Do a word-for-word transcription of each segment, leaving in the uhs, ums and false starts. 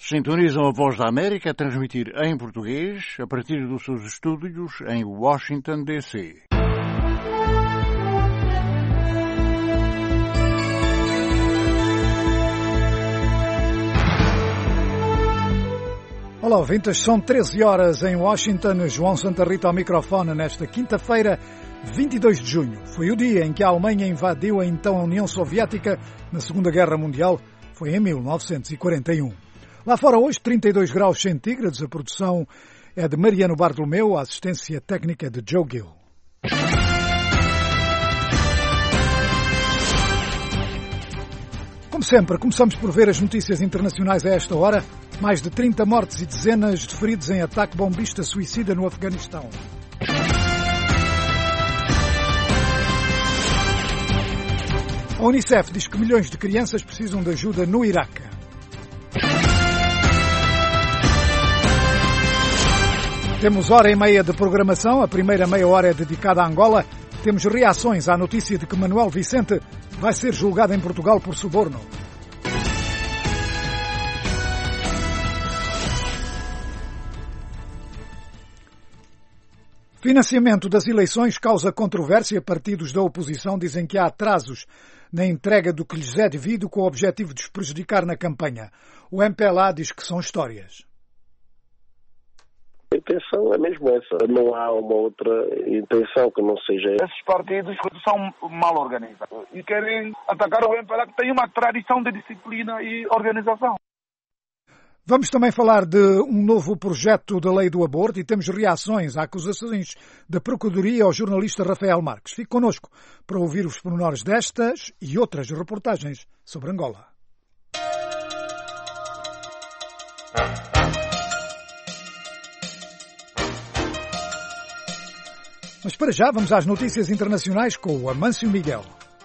Sintonizam a Voz da América a transmitir em português a partir dos seus estúdios em Washington, D C Olá, ouvintes, são treze horas em Washington. João Santa Rita ao microfone nesta quinta-feira, vinte e dois de junho. Foi o dia em que a Alemanha invadiu a então União Soviética na Segunda Guerra Mundial. Foi em mil novecentos e quarenta e um. Lá fora hoje, trinta e dois graus centígrados. A produção é de Mariano Bartolomeu, a assistência técnica de Joe Gill. Como sempre, começamos por ver as notícias internacionais a esta hora. Mais de trinta mortes e dezenas de feridos em ataque bombista suicida no Afeganistão. A Unicef diz que milhões de crianças precisam de ajuda no Iraque. Temos hora e meia de programação. A primeira meia hora é dedicada a Angola. Temos reações à notícia de que Manuel Vicente vai ser julgado em Portugal por suborno. Financiamento das eleições causa controvérsia. Partidos da oposição dizem que há atrasos na entrega do que lhes é devido com o objetivo de os prejudicar na campanha. O M P L A diz que são histórias. A intenção é mesmo essa. Não há uma outra intenção que não seja essa. Esses partidos são mal organizados e querem atacar o M P L A, que tem uma tradição de disciplina e organização. Vamos também falar de um novo projeto da lei do aborto e temos reações a acusações da Procuradoria ao jornalista Rafael Marques. Fique connosco para ouvir os pormenores destas e outras reportagens sobre Angola. Mas para já vamos às notícias internacionais com o Amâncio Miguel.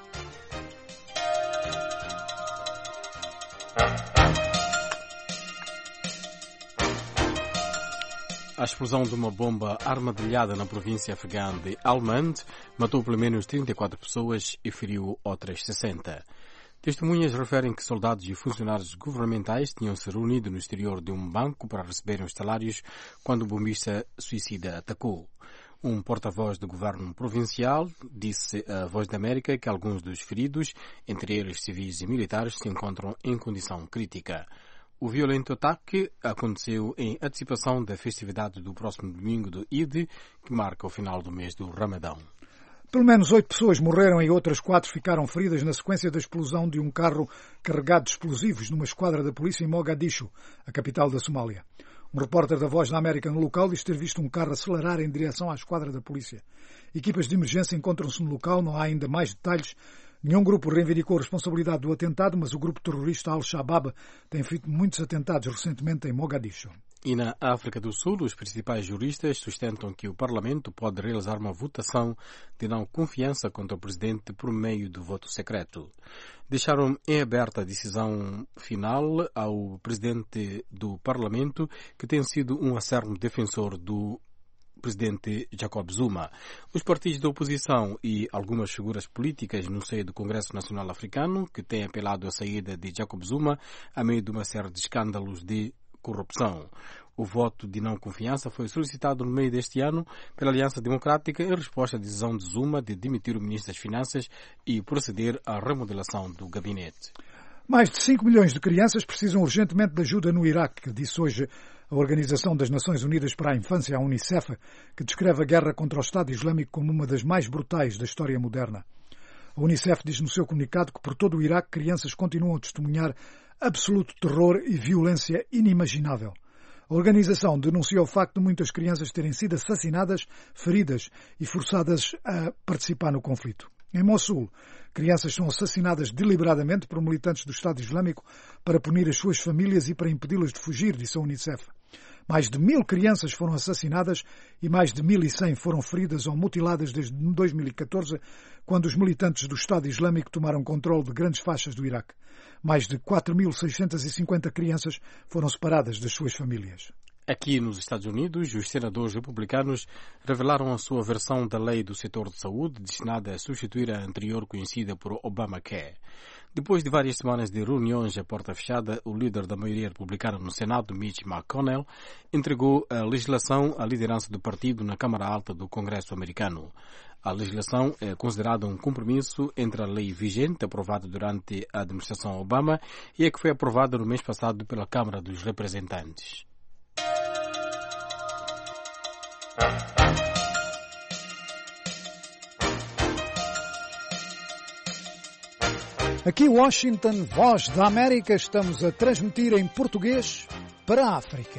A explosão de uma bomba armadilhada na província afegã de Helmand matou pelo menos trinta e quatro pessoas e feriu outras sessenta. Testemunhas referem que soldados e funcionários governamentais tinham se reunido no exterior de um banco para receberem os salários quando o bombista suicida atacou. Um porta-voz do governo provincial disse à Voz da América que alguns dos feridos, entre eles civis e militares, se encontram em condição crítica. O violento ataque aconteceu em antecipação da festividade do próximo domingo do Eid, que marca o final do mês do Ramadão. Pelo menos oito pessoas morreram e outras quatro ficaram feridas na sequência da explosão de um carro carregado de explosivos numa esquadra da polícia em Mogadishu, a capital da Somália. Um repórter da Voz da América no local diz ter visto um carro acelerar em direção à esquadra da polícia. Equipas de emergência encontram-se no local, não há ainda mais detalhes. Nenhum grupo reivindicou a responsabilidade do atentado, mas o grupo terrorista Al-Shabaab tem feito muitos atentados recentemente em Mogadishu. E na África do Sul, os principais juristas sustentam que o Parlamento pode realizar uma votação de não confiança contra o presidente por meio do voto secreto. Deixaram em aberta a decisão final ao presidente do Parlamento, que tem sido um acérrimo defensor do presidente Jacob Zuma. Os partidos da oposição e algumas figuras políticas no seio do Congresso Nacional Africano, que têm apelado à saída de Jacob Zuma a meio de uma série de escândalos de corrupção. O voto de não confiança foi solicitado no meio deste ano pela Aliança Democrática em resposta à decisão de Zuma de demitir o ministro das Finanças e proceder à remodelação do gabinete. Mais de cinco milhões de crianças precisam urgentemente de ajuda no Iraque, disse hoje a Organização das Nações Unidas para a Infância, a Unicef, que descreve a guerra contra o Estado Islâmico como uma das mais brutais da história moderna. A Unicef diz no seu comunicado que por todo o Iraque crianças continuam a testemunhar absoluto terror e violência inimaginável. A organização denunciou o facto de muitas crianças terem sido assassinadas, feridas e forçadas a participar no conflito. Em Mossul, crianças são assassinadas deliberadamente por militantes do Estado Islâmico para punir as suas famílias e para impedi-las de fugir, disse a Unicef. Mais de mil crianças foram assassinadas e mais de mil e cem foram feridas ou mutiladas desde dois mil e catorze, quando os militantes do Estado Islâmico tomaram controle de grandes faixas do Iraque. Mais de quatro mil seiscentas e cinquenta crianças foram separadas das suas famílias. Aqui nos Estados Unidos, os senadores republicanos revelaram a sua versão da lei do setor de saúde destinada a substituir a anterior conhecida por Obamacare. Depois de várias semanas de reuniões à porta fechada, o líder da maioria republicana no Senado, Mitch McConnell, entregou a legislação à liderança do partido na Câmara Alta do Congresso americano. A legislação é considerada um compromisso entre a lei vigente, aprovada durante a administração Obama, e a que foi aprovada no mês passado pela Câmara dos Representantes. Aqui Washington, Voz da América, estamos a transmitir em português para a África.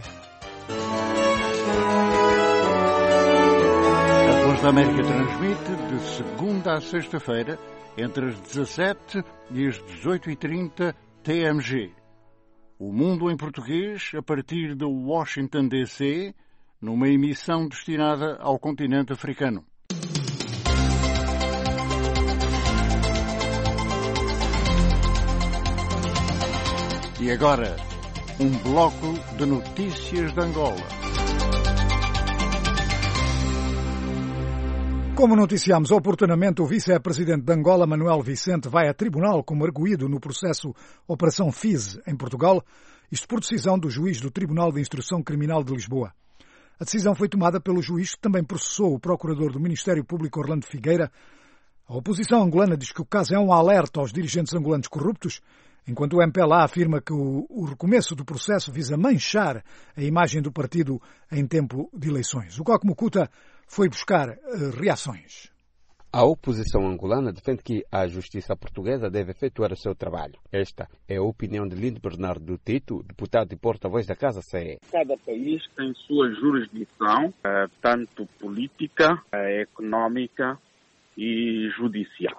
A Voz da América transmite de segunda a sexta-feira, entre as dezassete e as dezoito e trinta T M G. O Mundo em Português, a partir de Washington, D C, numa emissão destinada ao continente africano. E agora, um bloco de notícias de Angola. Como noticiámos oportunamente, o vice-presidente de Angola, Manuel Vicente, vai a tribunal como arguido no processo Operação F I S em Portugal, isto por decisão do juiz do Tribunal de Instrução Criminal de Lisboa. A decisão foi tomada pelo juiz que também processou o procurador do Ministério Público, Orlando Figueira. A oposição angolana diz que o caso é um alerta aos dirigentes angolanos corruptos, enquanto o M P L A afirma que o, o recomeço do processo visa manchar a imagem do partido em tempo de eleições. O Coque Mucuta foi buscar uh, reações. A oposição angolana defende que a justiça portuguesa deve efetuar o seu trabalho. Esta é a opinião de Lindo Bernardo Tito, deputado e porta-voz da Casa C E. Cada país tem sua jurisdição, tanto política, económica e judicial.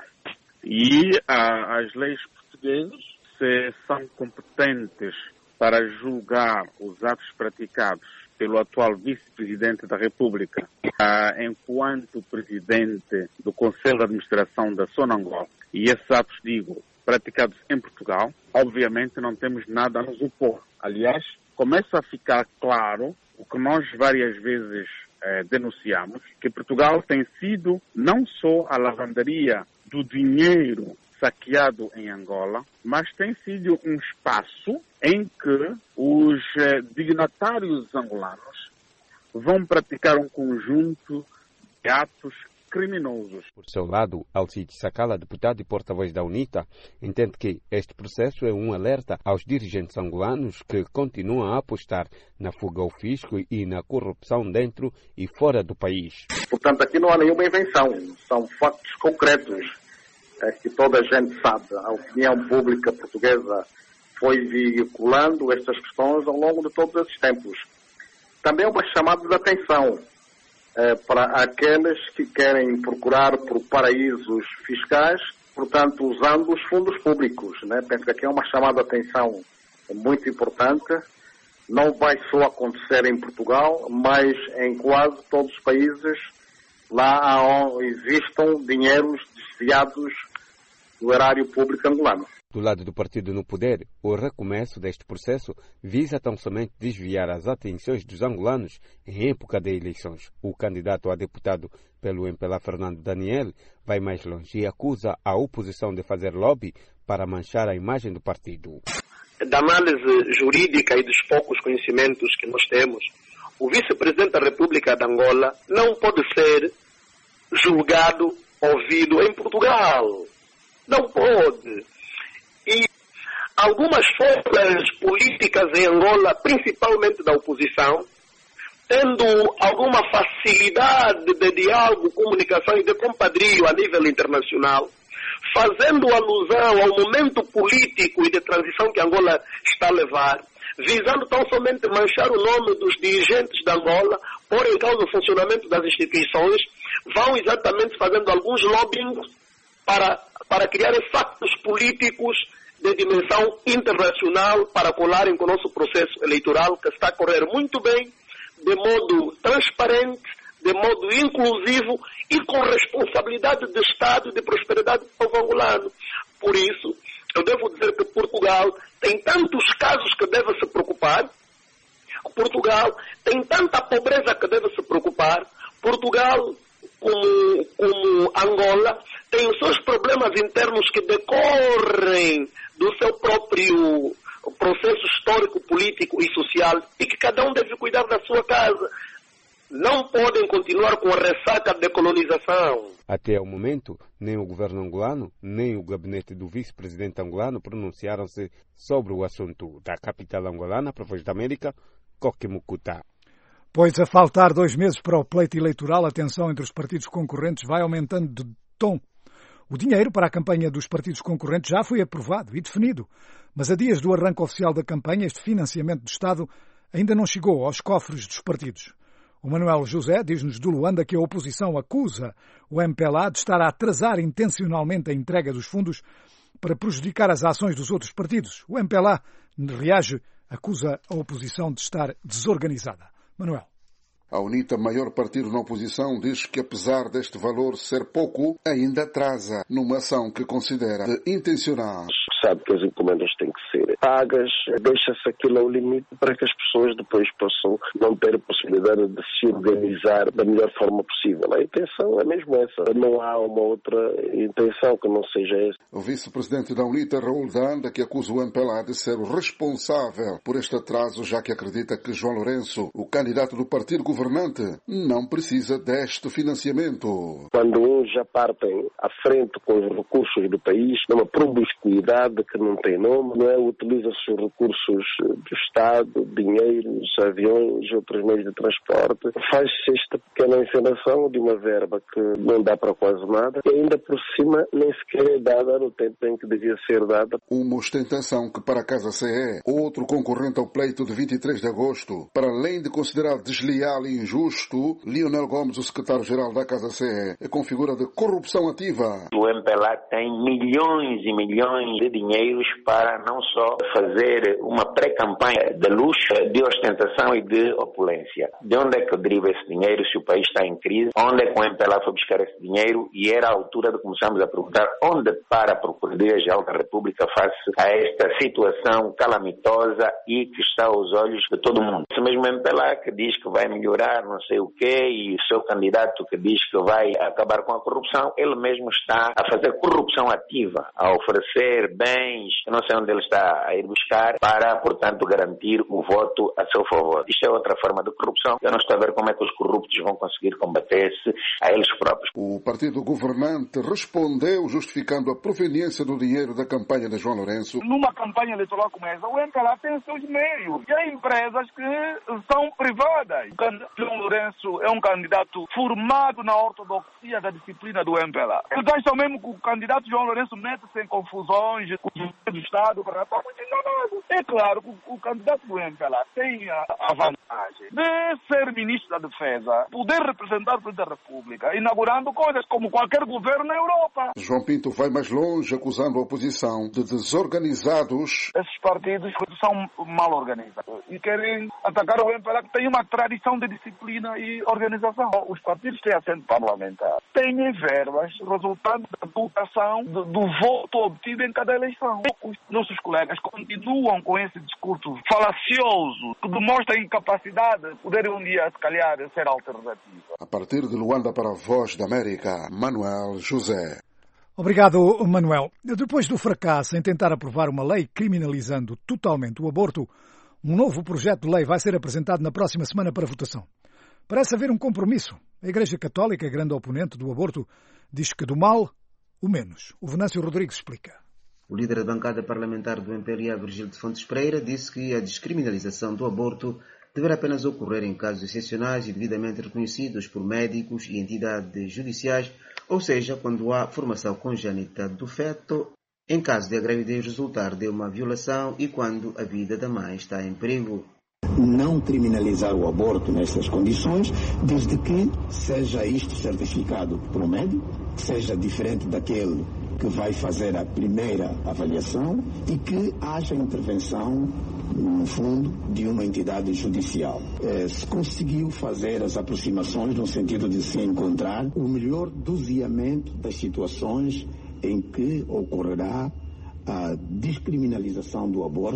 E as leis portuguesas, se são competentes para julgar os atos praticados pelo atual vice-presidente da República, uh, enquanto presidente do Conselho de Administração da Sonangol, e esses atos, digo, praticados em Portugal, obviamente não temos nada a nos opor. Aliás, começa a ficar claro o que nós várias vezes eh, denunciamos, que Portugal tem sido não só a lavandaria do dinheiro saqueado em Angola, mas tem sido um espaço em que os eh, dignatários angolanos vão praticar um conjunto de atos criminosos. Por seu lado, Alcide Sacala, deputado e porta-voz da UNITA, entende que este processo é um alerta aos dirigentes angolanos que continuam a apostar na fuga ao fisco e na corrupção dentro e fora do país. Portanto, aqui não há nenhuma invenção, são factos concretos. É que toda a gente sabe, a opinião pública portuguesa foi vinculando estas questões ao longo de todos esses tempos. Também uma chamada de atenção eh, para aqueles que querem procurar por paraísos fiscais, portanto, usando os fundos públicos, né? Penso que aqui é uma chamada de atenção muito importante. Não vai só acontecer em Portugal, mas em quase todos os países lá onde existam dinheiros desviados do erário público angolano. Do lado do partido no poder, o recomeço deste processo visa tão somente desviar as atenções dos angolanos em época de eleições. O candidato a deputado pelo M P L A, Fernando Daniel, vai mais longe e acusa a oposição de fazer lobby para manchar a imagem do partido. Da análise jurídica e dos poucos conhecimentos que nós temos, o vice-presidente da República de Angola não pode ser julgado, ouvido em Portugal. Não pode. E algumas forças políticas em Angola, principalmente da oposição, tendo alguma facilidade de diálogo, comunicação e de compadrio a nível internacional, fazendo alusão ao momento político e de transição que Angola está a levar, visando tão somente manchar o nome dos dirigentes da Angola, pôr em causa o funcionamento das instituições, vão exatamente fazendo alguns lobbying para, para criar factos políticos de dimensão internacional para colarem com o nosso processo eleitoral, que está a correr muito bem, de modo transparente, de modo inclusivo e com responsabilidade de Estado e de prosperidade do povo angolano. Por isso, eu devo dizer que Portugal tem tantos casos que deve se preocupar, Portugal tem tanta pobreza que deve se preocupar. Portugal, como, como Angola, tem os seus problemas internos que decorrem do seu próprio processo histórico, político e social, e que cada um deve cuidar da sua casa. Não podem continuar com a ressaca da colonização. Até o momento, nem o governo angolano, nem o gabinete do vice-presidente angolano pronunciaram-se sobre o assunto. Da capital angolana, para a Voz da América, Coque Mucuta. Pois, a faltar dois meses para o pleito eleitoral, a tensão entre os partidos concorrentes vai aumentando de tom. O dinheiro para a campanha dos partidos concorrentes já foi aprovado e definido, mas a dias do arranque oficial da campanha, este financiamento do Estado ainda não chegou aos cofres dos partidos. O Manuel José diz-nos do Luanda que a oposição acusa o M P L A de estar a atrasar intencionalmente a entrega dos fundos para prejudicar as ações dos outros partidos. O M P L A reage, acusa a oposição de estar desorganizada. Manuel. A UNITA, maior partido na oposição, diz que apesar deste valor ser pouco, ainda atrasa numa ação que considera intencional. Sabe que as encomendas têm que ser pagas, deixa-se aquilo ao limite para que as pessoas depois possam não ter a possibilidade de se organizar da melhor forma possível. A intenção é mesmo essa. Não há uma outra intenção que não seja essa. O vice-presidente da UNITA, Raul Danda, que acusa o M P L A de ser o responsável por este atraso, já que acredita que João Lourenço, o candidato do partido governante, não precisa deste financiamento. Quando uns já partem à frente com os recursos do país, numa promiscuidade que não tem nome, não é? Utiliza-se os recursos do Estado, dinheiros, aviões, outros meios de transporte. Faz-se esta pequena encenação de uma verba que não dá para quase nada e ainda por cima nem sequer é dada no tempo em que devia ser dada. Uma ostentação que para a Casa C E, outro concorrente ao pleito de vinte e três de agosto, para além de considerar desleal e injusto, Lionel Gomes, o secretário-geral da Casa C E, é configura de corrupção ativa. O M P L A tem milhões e milhões de dinheiros para não só fazer uma pré-campanha de luxo, de ostentação e de opulência. De onde é que deriva esse dinheiro se o país está em crise? Onde é que o M P L A foi buscar esse dinheiro? E era a altura de começarmos a perguntar onde para a Procuradoria-Geral da República face a esta situação calamitosa e que está aos olhos de todo mundo. Esse mesmo M P L A que diz que vai melhorar não sei o quê e o seu candidato que diz que vai acabar com a corrupção, ele mesmo está a fazer corrupção ativa, a oferecer bens, não sei onde ele está a ir buscar, para, portanto, garantir o voto a seu favor. Isto é outra forma de corrupção. Eu não estou a ver como é que os corruptos vão conseguir combater-se a eles próprios. O partido governante respondeu justificando a proveniência do dinheiro da campanha de João Lourenço. Numa campanha eleitoral como essa, o M P L A tem os seus meios. E há empresas que são privadas. O candidato João Lourenço é um candidato formado na ortodoxia da disciplina do M P L A. Eles acham mesmo que o candidato João Lourenço mete-se em confusões com o do Estado para estar muito enganado. É claro que o, o candidato do M P L A tem a, a vantagem de ser ministro da Defesa, poder representar o presidente da República, inaugurando coisas como qualquer governo na Europa. João Pinto vai mais longe, acusando a oposição de desorganizados. Esses partidos são mal organizados e querem atacar o M P L A, que tem uma tradição de disciplina e organização. Os partidos têm assento parlamentar, têm verbas resultando da dotação do, do voto obtido em cada eleição. Os nossos colegas continuam com esse discurso falacioso que demonstra a incapacidade de poder um dia, se calhar, ser alternativa. A partir de Luanda para a Voz da América, Manuel José. Obrigado, Manuel. Depois do fracasso em tentar aprovar uma lei criminalizando totalmente o aborto, um novo projeto de lei vai ser apresentado na próxima semana para votação. Parece haver um compromisso. A Igreja Católica, grande oponente do aborto, diz que do mal, o menos. O Venâncio Rodrigues explica. O líder da bancada parlamentar do M P L A, Virgílio de Fontes Pereira, disse que a descriminalização do aborto deverá apenas ocorrer em casos excepcionais e devidamente reconhecidos por médicos e entidades judiciais, ou seja, quando há formação congênita do feto, em caso de a gravidez resultar de uma violação e quando a vida da mãe está em perigo. Não criminalizar o aborto nestas condições, desde que seja isto certificado por um médico, que seja diferente daquele que vai fazer a primeira avaliação e que haja intervenção, no fundo, de uma entidade judicial. Eh, se conseguiu fazer as aproximações no sentido de se encontrar o melhor doseamento das situações em que ocorrerá a descriminalização do aborto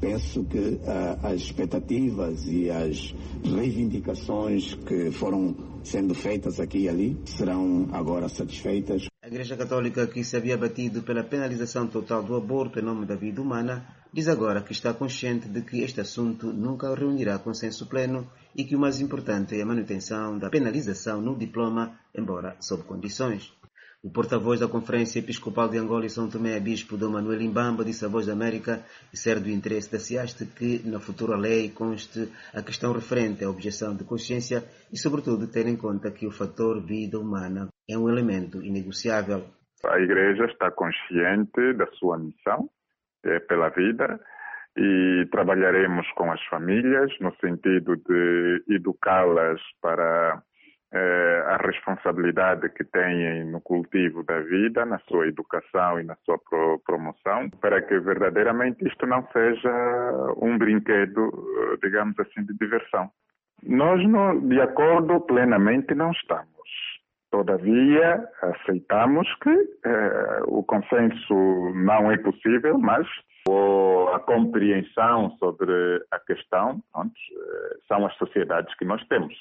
penso que uh, as expectativas e as reivindicações que foram sendo feitas aqui e ali serão agora satisfeitas. A Igreja Católica, que se havia batido pela penalização total do aborto em nome da vida humana, diz agora que está consciente de que este assunto nunca reunirá consenso pleno e que o mais importante é a manutenção da penalização no diploma, embora sob condições. O porta-voz da Conferência Episcopal de Angola e São Tomé, bispo Dom Manuel Imbamba, disse à Voz da América ser do interesse da SIASTE que na futura lei conste a questão referente à objeção de consciência e, sobretudo, ter em conta que o fator vida humana é um elemento inegociável. A Igreja está consciente da sua missão é, pela vida e trabalharemos com as famílias no sentido de educá-las para a responsabilidade que têm no cultivo da vida, na sua educação e na sua promoção, para que verdadeiramente isto não seja um brinquedo, digamos assim, de diversão. Nós, não, de acordo plenamente, não estamos. Todavia, aceitamos que eh, o consenso não é possível, mas a compreensão sobre a questão pronto, são as sociedades que nós temos.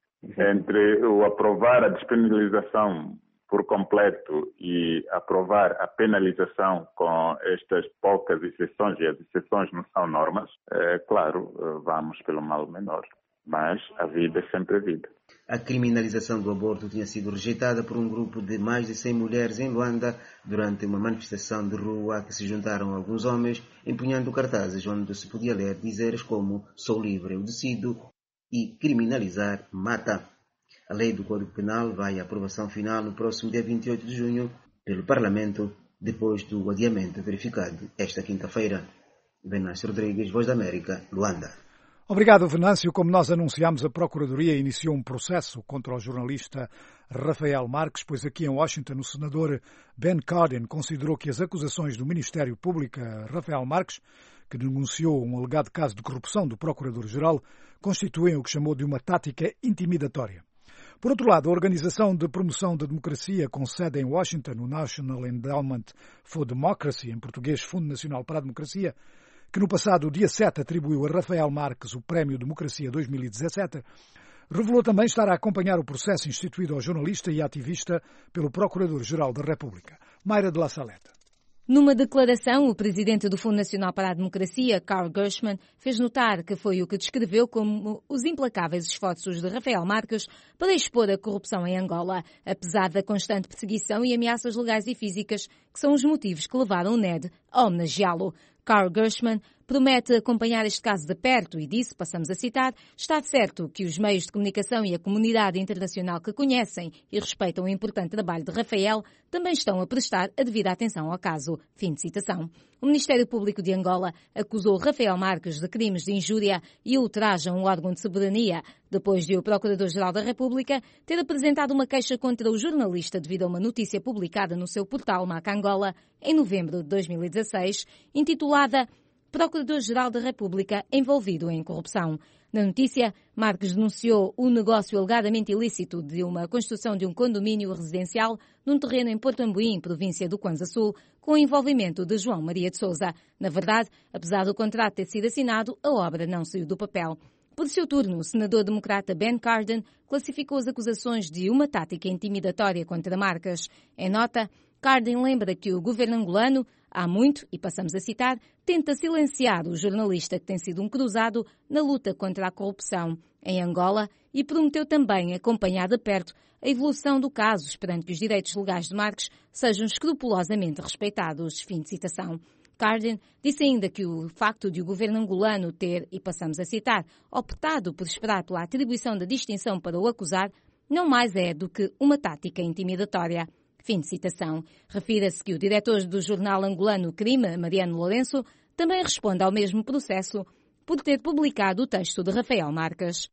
Entre o aprovar a despenalização por completo e aprovar a penalização com estas poucas exceções, e as exceções não são normas, é claro, vamos pelo mal menor. Mas a vida é sempre a vida. A criminalização do aborto tinha sido rejeitada por um grupo de mais de cem mulheres em Luanda durante uma manifestação de rua a que se juntaram alguns homens empunhando cartazes onde se podia ler dizeres como "Sou livre, eu decido" e criminalizar mata. A lei do Código Penal vai à aprovação final no próximo dia vinte e oito de junho pelo Parlamento, depois do adiamento verificado esta quinta-feira. Venâncio Rodrigues, Voz da América, Luanda. Obrigado, Venâncio. Como nós anunciámos, a Procuradoria iniciou um processo contra o jornalista Rafael Marques, pois aqui em Washington o senador Ben Cardin considerou que as acusações do Ministério Público a Rafael Marques, que denunciou um alegado caso de corrupção do Procurador-Geral, constituem o que chamou de uma tática intimidatória. Por outro lado, a Organização de Promoção da Democracia, com sede em Washington, o National Endowment for Democracy, em português Fundo Nacional para a Democracia, que no passado dia sete atribuiu a Rafael Marques o Prémio Democracia dois mil e dezassete, revelou também estar a acompanhar o processo instituído ao jornalista e ativista pelo Procurador-Geral da República. Mayra de la Saleta. Numa declaração, o presidente do Fundo Nacional para a Democracia, Carl Gershman, fez notar que foi o que descreveu como os implacáveis esforços de Rafael Marques para expor a corrupção em Angola, apesar da constante perseguição e ameaças legais e físicas, que são os motivos que levaram o N E D a homenageá-lo. Carl Gershman promete acompanhar este caso de perto e disse, passamos a citar, está certo que os meios de comunicação e a comunidade internacional que conhecem e respeitam o importante trabalho de Rafael também estão a prestar a devida atenção ao caso. Fim de citação. O Ministério Público de Angola acusou Rafael Marques de crimes de injúria e ultraje a um órgão de soberania, depois de o Procurador-Geral da República ter apresentado uma queixa contra o jornalista devido a uma notícia publicada no seu portal Mac Angola em novembro de dois mil e dezasseis, intitulada Procurador-Geral da República envolvido em corrupção. Na notícia, Marques denunciou o negócio alegadamente ilícito de uma construção de um condomínio residencial num terreno em Porto Amboim, província do Kwanza Sul, com o envolvimento de João Maria de Sousa. Na verdade, apesar do contrato ter sido assinado, a obra não saiu do papel. Por seu turno, o senador democrata Ben Cardin classificou as acusações de uma tática intimidatória contra Marques. Em nota, Cardin lembra que o governo angolano, há muito, e passamos a citar, tenta silenciar o jornalista que tem sido um cruzado na luta contra a corrupção em Angola e prometeu também acompanhar de perto a evolução do caso, esperando que os direitos legais de Marques sejam escrupulosamente respeitados. Fim de citação. Cardin disse ainda que o facto de o governo angolano ter, e passamos a citar, optado por esperar pela atribuição da distinção para o acusar, não mais é do que uma tática intimidatória. Fim de citação. Refira-se que o diretor do jornal angolano Crime, Mariano Lourenço, também responde ao mesmo processo por ter publicado o texto de Rafael Marques.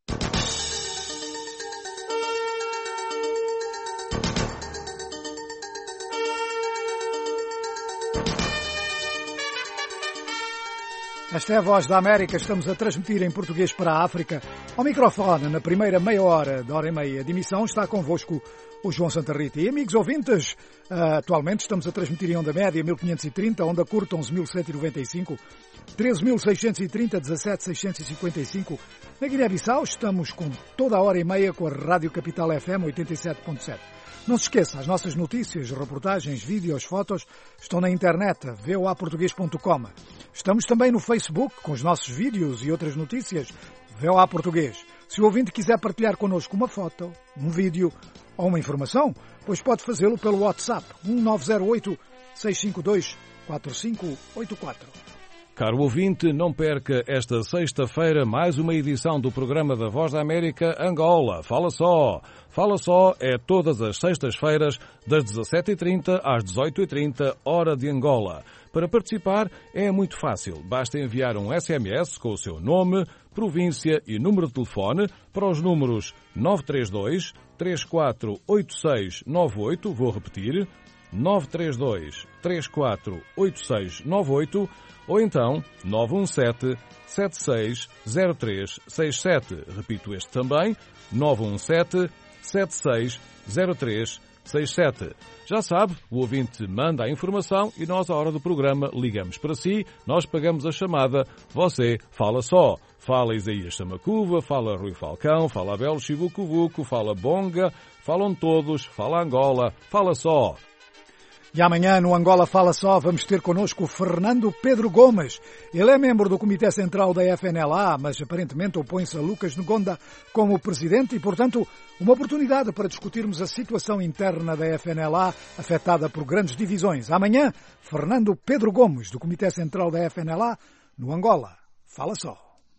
Esta é a Voz da América. Estamos a transmitir em português para a África. Ao microfone, na primeira meia hora, da hora e meia de emissão, está convosco o João Santa Rita. E, amigos ouvintes, atualmente estamos a transmitir em onda média mil quinhentos e trinta, onda curta onze mil cento e noventa e cinco, treze mil seiscentos e trinta, dezassete mil seiscentos e cinquenta e cinco. Na Guiné-Bissau estamos com toda a hora e meia com a Rádio Capital F M oitenta e sete ponto sete. Não se esqueça, as nossas notícias, reportagens, vídeos, fotos estão na internet, v o a português ponto com. Estamos também no Facebook com os nossos vídeos e outras notícias, V O A Português. Se o ouvinte quiser partilhar connosco uma foto, um vídeo ou uma informação, pois pode fazê-lo pelo WhatsApp um nove zero oito, seis cinco dois, quatro cinco oito quatro. Caro ouvinte, não perca esta sexta-feira mais uma edição do programa da Voz da América Angola. Fala só! Fala só é todas as sextas-feiras, das dezassete e trinta às dezoito e trinta, hora de Angola. Para participar é muito fácil. Basta enviar um S M S com o seu nome, província e número de telefone para os números nove três dois, três quatro oito seis nove oito. Vou repetir, nove três dois, três quatro oito seis nove oito ou então nove um sete, sete seis zero três seis sete. Repito este também, nove um sete, sete seis zero três seis sete. Já sabe, o ouvinte manda a informação e nós, à hora do programa, ligamos para si, nós pagamos a chamada, você fala só. Fala Isaías Samacuva, fala Rui Falcão, fala Abel Chivucuvuco, fala Bonga, falam todos, fala Angola, fala só. E amanhã, no Angola Fala Só, vamos ter connosco o Fernando Pedro Gomes. Ele é membro do Comitê Central da F N L A, mas aparentemente opõe-se a Lucas Ngonda como presidente e, portanto, uma oportunidade para discutirmos a situação interna da F N L A, afetada por grandes divisões. Amanhã, Fernando Pedro Gomes, do Comitê Central da F N L A, no Angola Fala Só.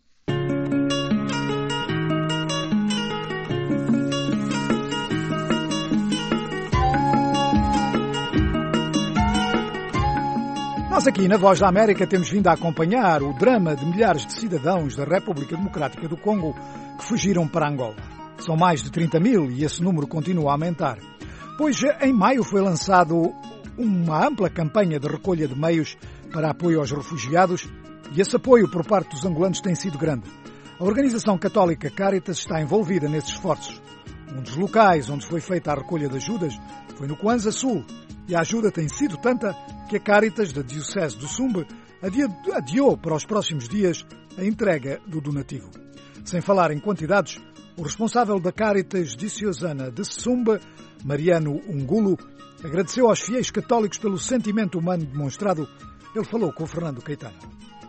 Nós aqui na Voz da América temos vindo a acompanhar o drama de milhares de cidadãos da República Democrática do Congo que fugiram para Angola. São mais de trinta mil e esse número continua a aumentar. Pois em maio foi lançado uma ampla campanha de recolha de meios para apoio aos refugiados e esse apoio por parte dos angolanos tem sido grande. A organização católica Caritas está envolvida nesses esforços. Um dos locais onde foi feita a recolha de ajudas foi no Kwanza Sul. E a ajuda tem sido tanta que a Caritas da Diocese do Sumbe adiou para os próximos dias a entrega do donativo. Sem falar em quantidades, o responsável da Caritas Diocesana de Sumbe, Mariano Ungulo, agradeceu aos fiéis católicos pelo sentimento humano demonstrado. Ele falou com o Fernando Caetano.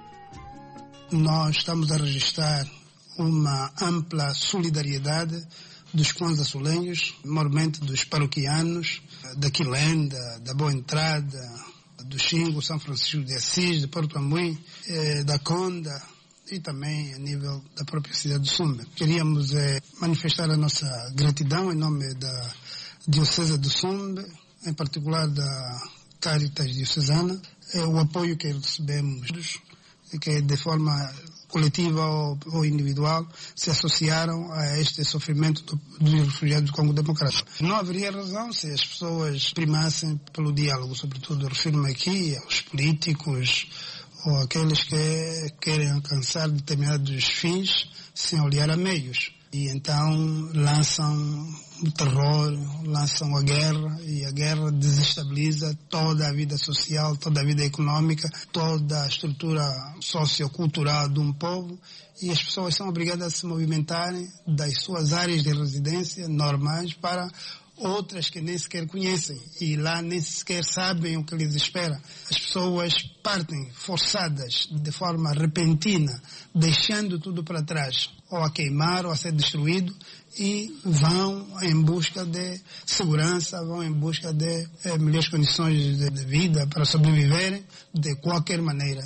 Nós estamos a registrar uma ampla solidariedade dos kwanza-sulenhos, normalmente dos paroquianos, da Quilém, da, da Boa Entrada, do Xingo, São Francisco de Assis, de Porto Amuim, eh, da Conda e também a nível da própria cidade do Sumbe. Queríamos eh, manifestar a nossa gratidão em nome da Diocese do Sumbe, em particular da Caritas Diocesana, eh, o apoio que recebemos, que de forma coletiva ou, ou individual, se associaram a este sofrimento do, dos refugiados do Congo Democrático. Não haveria razão se as pessoas primassem pelo diálogo, sobretudo refiro-me aqui aos políticos ou aqueles que querem alcançar determinados fins sem olhar a meios. E então lançam o terror, lançam a guerra, e a guerra desestabiliza toda a vida social, toda a vida econômica, toda a estrutura sociocultural de um povo, e as pessoas são obrigadas a se movimentarem das suas áreas de residência normais para outras que nem sequer conhecem, e lá nem sequer sabem o que lhes espera. As pessoas partem forçadas de forma repentina, deixando tudo para trás, ou a queimar ou a ser destruído, e vão em busca de segurança, vão em busca de eh, melhores condições de, de vida para sobreviverem de qualquer maneira.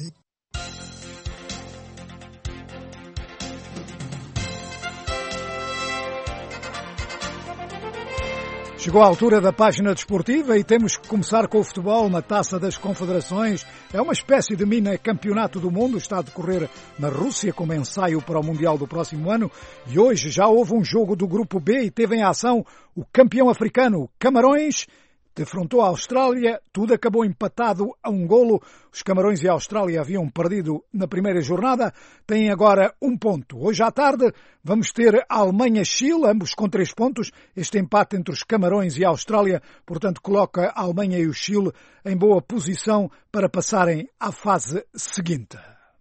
Chegou a altura da página desportiva e temos que começar com o futebol na Taça das Confederações. É uma espécie de mini campeonato do mundo, está a decorrer na Rússia como ensaio para o Mundial do próximo ano. E hoje já houve um jogo do Grupo B e teve em ação o campeão africano Camarões defrontou a Austrália, tudo acabou empatado a um golo. Os Camarões e a Austrália haviam perdido na primeira jornada, têm agora um ponto. Hoje à tarde vamos ter a Alemanha-Chile, ambos com três pontos. Este empate entre os Camarões e a Austrália, portanto, coloca a Alemanha e o Chile em boa posição para passarem à fase seguinte.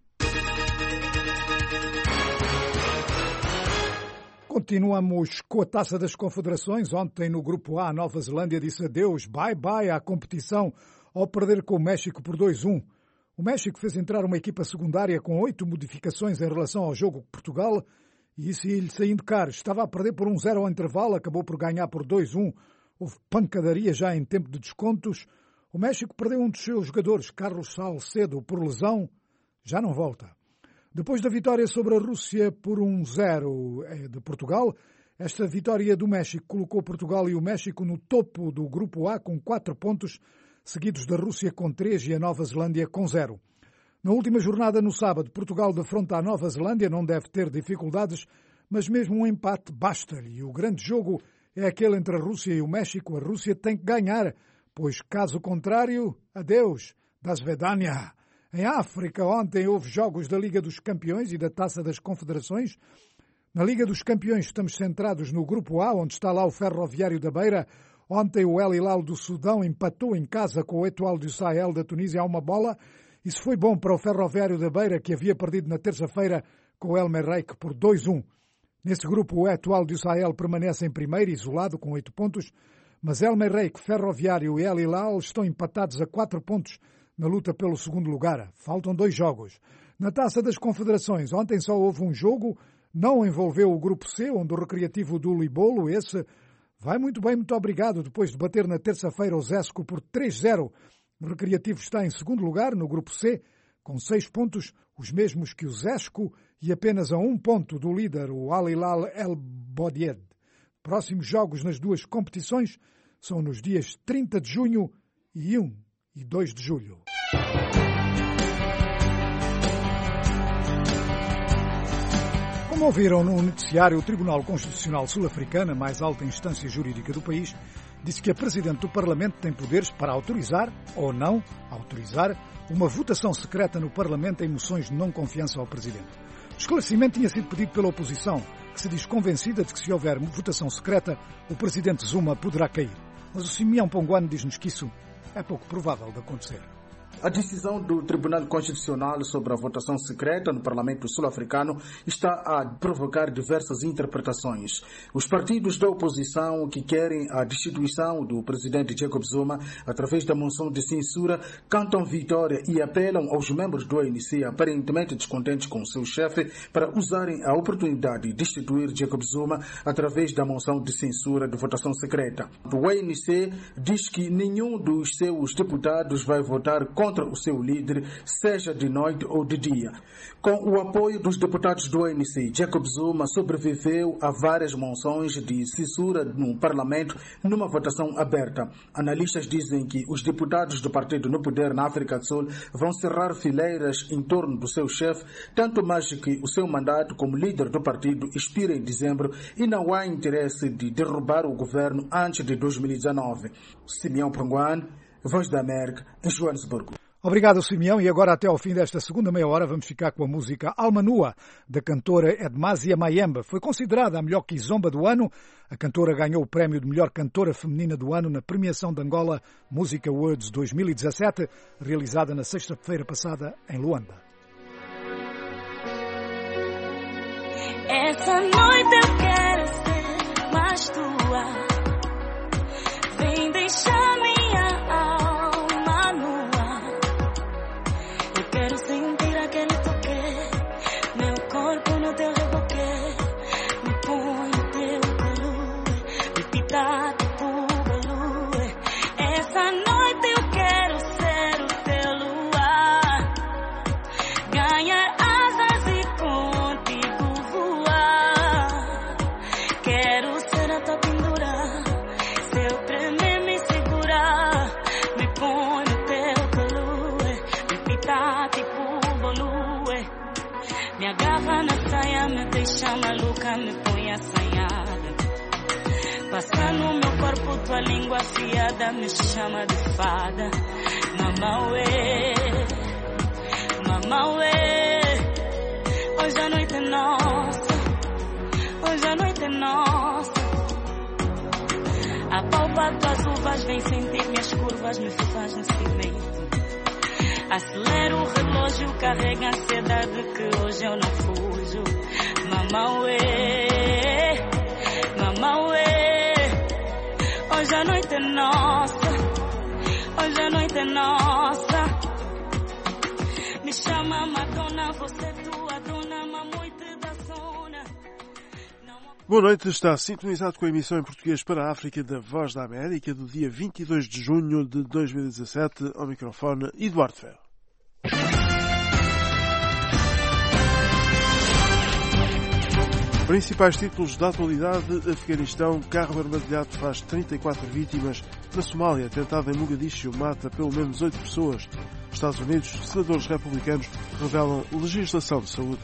Continuamos com a Taça das Confederações. Ontem, no Grupo A, a Nova Zelândia disse adeus, bye-bye à competição ao perder com o México por dois a um. O México fez entrar uma equipa secundária com oito modificações em relação ao jogo com Portugal e isso ia-lhe saindo caro. Estava a perder por um zero ao intervalo, acabou por ganhar por dois a um. Houve pancadaria já em tempo de descontos. O México perdeu um dos seus jogadores, Carlos Salcedo, por lesão. Já não volta. Depois da vitória sobre a Rússia por um zero de Portugal, esta vitória do México colocou Portugal e o México no topo do Grupo A com quatro pontos, seguidos da Rússia com três e a Nova Zelândia com zero. Na última jornada, no sábado, Portugal defronta a Nova Zelândia, não deve ter dificuldades, mas mesmo um empate basta-lhe. E o grande jogo é aquele entre a Rússia e o México. A Rússia tem que ganhar, pois caso contrário, adeus, das Vedania. Em África, ontem houve jogos da Liga dos Campeões e da Taça das Confederações. Na Liga dos Campeões estamos centrados no Grupo A, onde está lá o Ferroviário da Beira. Ontem o El Hilal do Sudão empatou em casa com o Etoile du Sahel da Tunísia a uma bola. Isso foi bom para o Ferroviário da Beira, que havia perdido na terça-feira com o El Merreikh por dois a um. Nesse grupo, o Etoile du Sahel permanece em primeiro, isolado, com oito pontos. Mas El Merreikh, Ferroviário e El Hilal estão empatados a quatro pontos na luta pelo segundo lugar. Faltam dois jogos. Na Taça das Confederações, ontem só houve um jogo, não envolveu o Grupo C, onde o Recreativo do Libolo, esse, vai muito bem, muito obrigado, depois de bater na terça-feira o Zesco por três a zero. O Recreativo está em segundo lugar no Grupo C, com seis pontos, os mesmos que o Zesco, e apenas a um ponto do líder, o Al Hilal El Bodied. Próximos jogos nas duas competições são nos dias trinta de junho e um e dois de julho. Como ouviram no noticiário, o Tribunal Constitucional Sul-Africano, a mais alta instância jurídica do país, disse que a Presidente do Parlamento tem poderes para autorizar, ou não autorizar, uma votação secreta no Parlamento em moções de não confiança ao Presidente. O esclarecimento tinha sido pedido pela oposição, que se diz convencida de que se houver votação secreta, o Presidente Zuma poderá cair. Mas o Simeão Ponguano diz-nos que isso é pouco provável de acontecer. A decisão do Tribunal Constitucional sobre a votação secreta no Parlamento Sul-Africano está a provocar diversas interpretações. Os partidos da oposição que querem a destituição do presidente Jacob Zuma através da moção de censura cantam vitória e apelam aos membros do A N C aparentemente descontentes com seu chefe para usarem a oportunidade de destituir Jacob Zuma através da moção de censura de votação secreta. O A N C diz que nenhum dos seus deputados vai votar contra contra o seu líder, seja de noite ou de dia. Com o apoio dos deputados do A N C, Jacob Zuma sobreviveu a várias moções de censura no Parlamento numa votação aberta. Analistas dizem que os deputados do partido no poder na África do Sul vão cerrar fileiras em torno do seu chefe, tanto mais que o seu mandato como líder do partido expira em dezembro e não há interesse de derrubar o governo antes de dois mil e dezenove. Simeão Ponguano, Voz da América, em Joanesburgo. Obrigado, Simeão. E agora, até ao fim desta segunda meia hora, vamos ficar com a música Alma Nua, da cantora Edmásia Mayemba. Foi considerada a melhor kizomba do ano. A cantora ganhou o prémio de melhor cantora feminina do ano na premiação de Angola Music Awards dois mil e dezassete, realizada na sexta-feira passada em Luanda. Essa noite eu quero ser mais tua. Vem deixar minha alma nua. Eu quero sentir aquele toque, meu corpo no teu reboque. Me põe no teu colo, me pita tipo balue. Essa noite eu quero ser o teu luar, ganhar asas e contigo voar. Quero ser a tua pendura, seu tremer me segurar. Me põe no teu colo, me pita tipo bolue. Me agarra na saia, me deixa maluca, me põe assanhada. Passa no meu corpo tua língua afiada, me chama de fada. Mamauê, mamauê, hoje a noite é nossa, hoje a noite é nossa. Apalpa tuas uvas, vem sentir minhas curvas, me faz nascimento. Acelera o relógio, carrega a ansiedade que hoje eu não fujo. Mamauê, mamauê, hoje a noite é nossa, hoje a noite é nossa. Me chama Madonna, você tua dona, mamoite da zona. Boa noite, está sintonizado com a emissão em português para a África da Voz da América do dia vinte e dois de junho de dois mil e dezassete, ao microfone Eduardo Ferro. Principais títulos da atualidade: Afeganistão, carro armadilhado faz trinta e quatro vítimas. Na Somália, atentado em Mogadiscio mata pelo menos oito pessoas. Estados Unidos, senadores republicanos revelam legislação de saúde.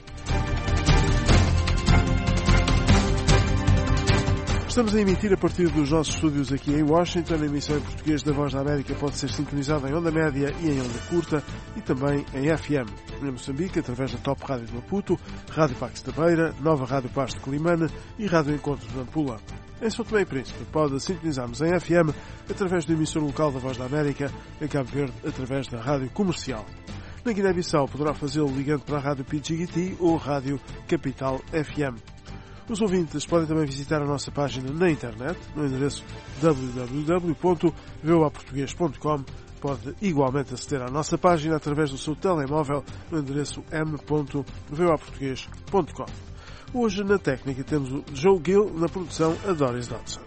Estamos a emitir a partir dos nossos estúdios aqui em Washington. A emissão em português da Voz da América pode ser sintonizada em onda média e em onda curta e também em F M. Em Moçambique, através da Top Rádio de Maputo, Rádio Pax da Beira, Nova Rádio Paz de Climane e Rádio Encontros de Nampula. Em São Tomé e Príncipe pode sintonizar-nos em F M através do emissor local da Voz da América, em Cabo Verde através da Rádio Comercial. Na Guiné-Bissau poderá fazê-lo ligando para a Rádio P G T ou Rádio Capital F M. Os ouvintes podem também visitar a nossa página na internet, no endereço w w w ponto v o a português ponto com. Pode igualmente aceder à nossa página através do seu telemóvel, no endereço m ponto v o a português ponto com. Hoje, na técnica, temos o Joe Gill, na produção, a Doris Dodson.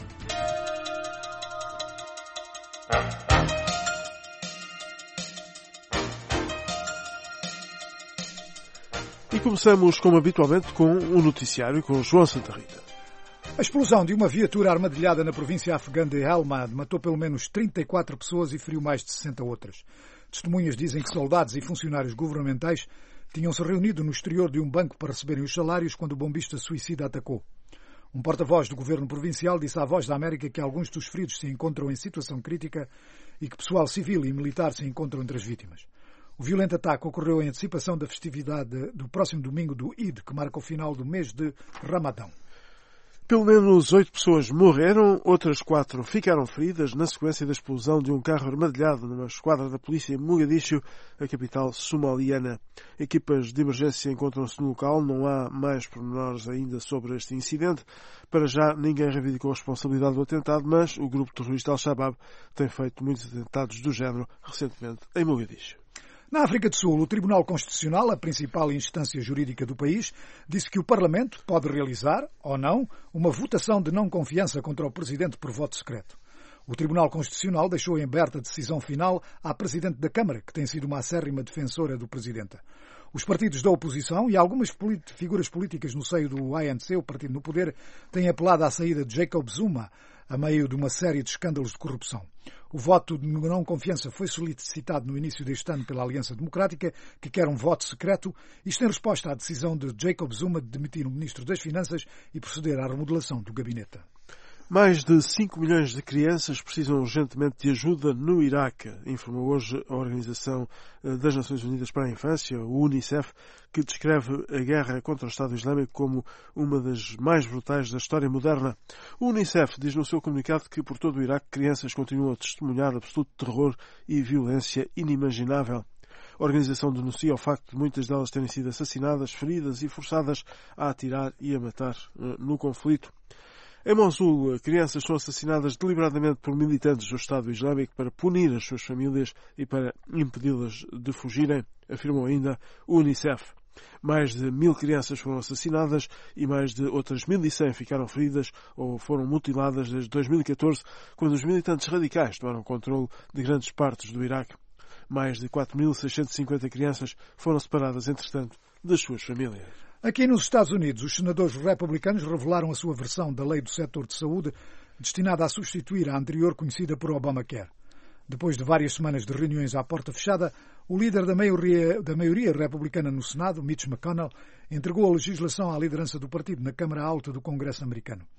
E começamos, como habitualmente, com o noticiário com o João Santa Rita. A explosão de uma viatura armadilhada na província afegã de Helmand matou pelo menos trinta e quatro pessoas e feriu mais de sessenta outras. Testemunhas dizem que soldados e funcionários governamentais tinham-se reunido no exterior de um banco para receberem os salários quando o bombista suicida atacou. Um porta-voz do governo provincial disse à Voz da América que alguns dos feridos se encontram em situação crítica e que pessoal civil e militar se encontram entre as vítimas. O violento ataque ocorreu em antecipação da festividade do próximo domingo do Eid, que marca o final do mês de Ramadão. Pelo menos oito pessoas morreram, outras quatro ficaram feridas na sequência da explosão de um carro armadilhado numa esquadra da polícia em Mogadiscio, a capital somaliana. Equipas de emergência encontram-se no local, não há mais pormenores ainda sobre este incidente. Para já, ninguém reivindicou a responsabilidade do atentado, mas o grupo terrorista Al-Shabaab tem feito muitos atentados do género recentemente em Mogadiscio. Na África do Sul, o Tribunal Constitucional, a principal instância jurídica do país, disse que o Parlamento pode realizar, ou não, uma votação de não confiança contra o Presidente por voto secreto. O Tribunal Constitucional deixou em aberta a decisão final à Presidente da Câmara, que tem sido uma acérrima defensora do Presidente. Os partidos da oposição e algumas figuras políticas no seio do A N C, o partido no poder, têm apelado à saída de Jacob Zuma, a meio de uma série de escândalos de corrupção. O voto de não confiança foi solicitado no início deste ano pela Aliança Democrática, que quer um voto secreto, isto em resposta à decisão de Jacob Zuma de demitir o Ministro das Finanças e proceder à remodelação do gabinete. Mais de cinco milhões de crianças precisam urgentemente de ajuda no Iraque, informou hoje a Organização das Nações Unidas para a Infância, o Unicef, que descreve a guerra contra o Estado Islâmico como uma das mais brutais da história moderna. O Unicef diz no seu comunicado que por todo o Iraque crianças continuam a testemunhar absoluto terror e violência inimaginável. A organização denuncia o facto de muitas delas terem sido assassinadas, feridas e forçadas a atirar e a matar no conflito. Em Mosul, crianças são assassinadas deliberadamente por militantes do Estado Islâmico para punir as suas famílias e para impedi-las de fugirem, afirmou ainda o Unicef. Mais de mil crianças foram assassinadas e mais de outras mil e cem ficaram feridas ou foram mutiladas desde dois mil e catorze, quando os militantes radicais tomaram controle de grandes partes do Iraque. Mais de quatro mil seiscentas e cinquenta crianças foram separadas, entretanto, das suas famílias. Aqui nos Estados Unidos, os senadores republicanos revelaram a sua versão da lei do setor de saúde destinada a substituir a anterior conhecida por Obamacare. Depois de várias semanas de reuniões à porta fechada, o líder da maioria, da maioria republicana no Senado, Mitch McConnell, entregou a legislação à liderança do partido na Câmara Alta do Congresso americano.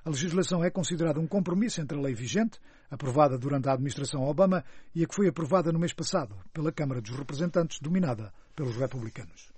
A legislação é considerada um compromisso entre a lei vigente, aprovada durante a administração Obama, e a que foi aprovada no mês passado pela Câmara dos Representantes, dominada pelos republicanos.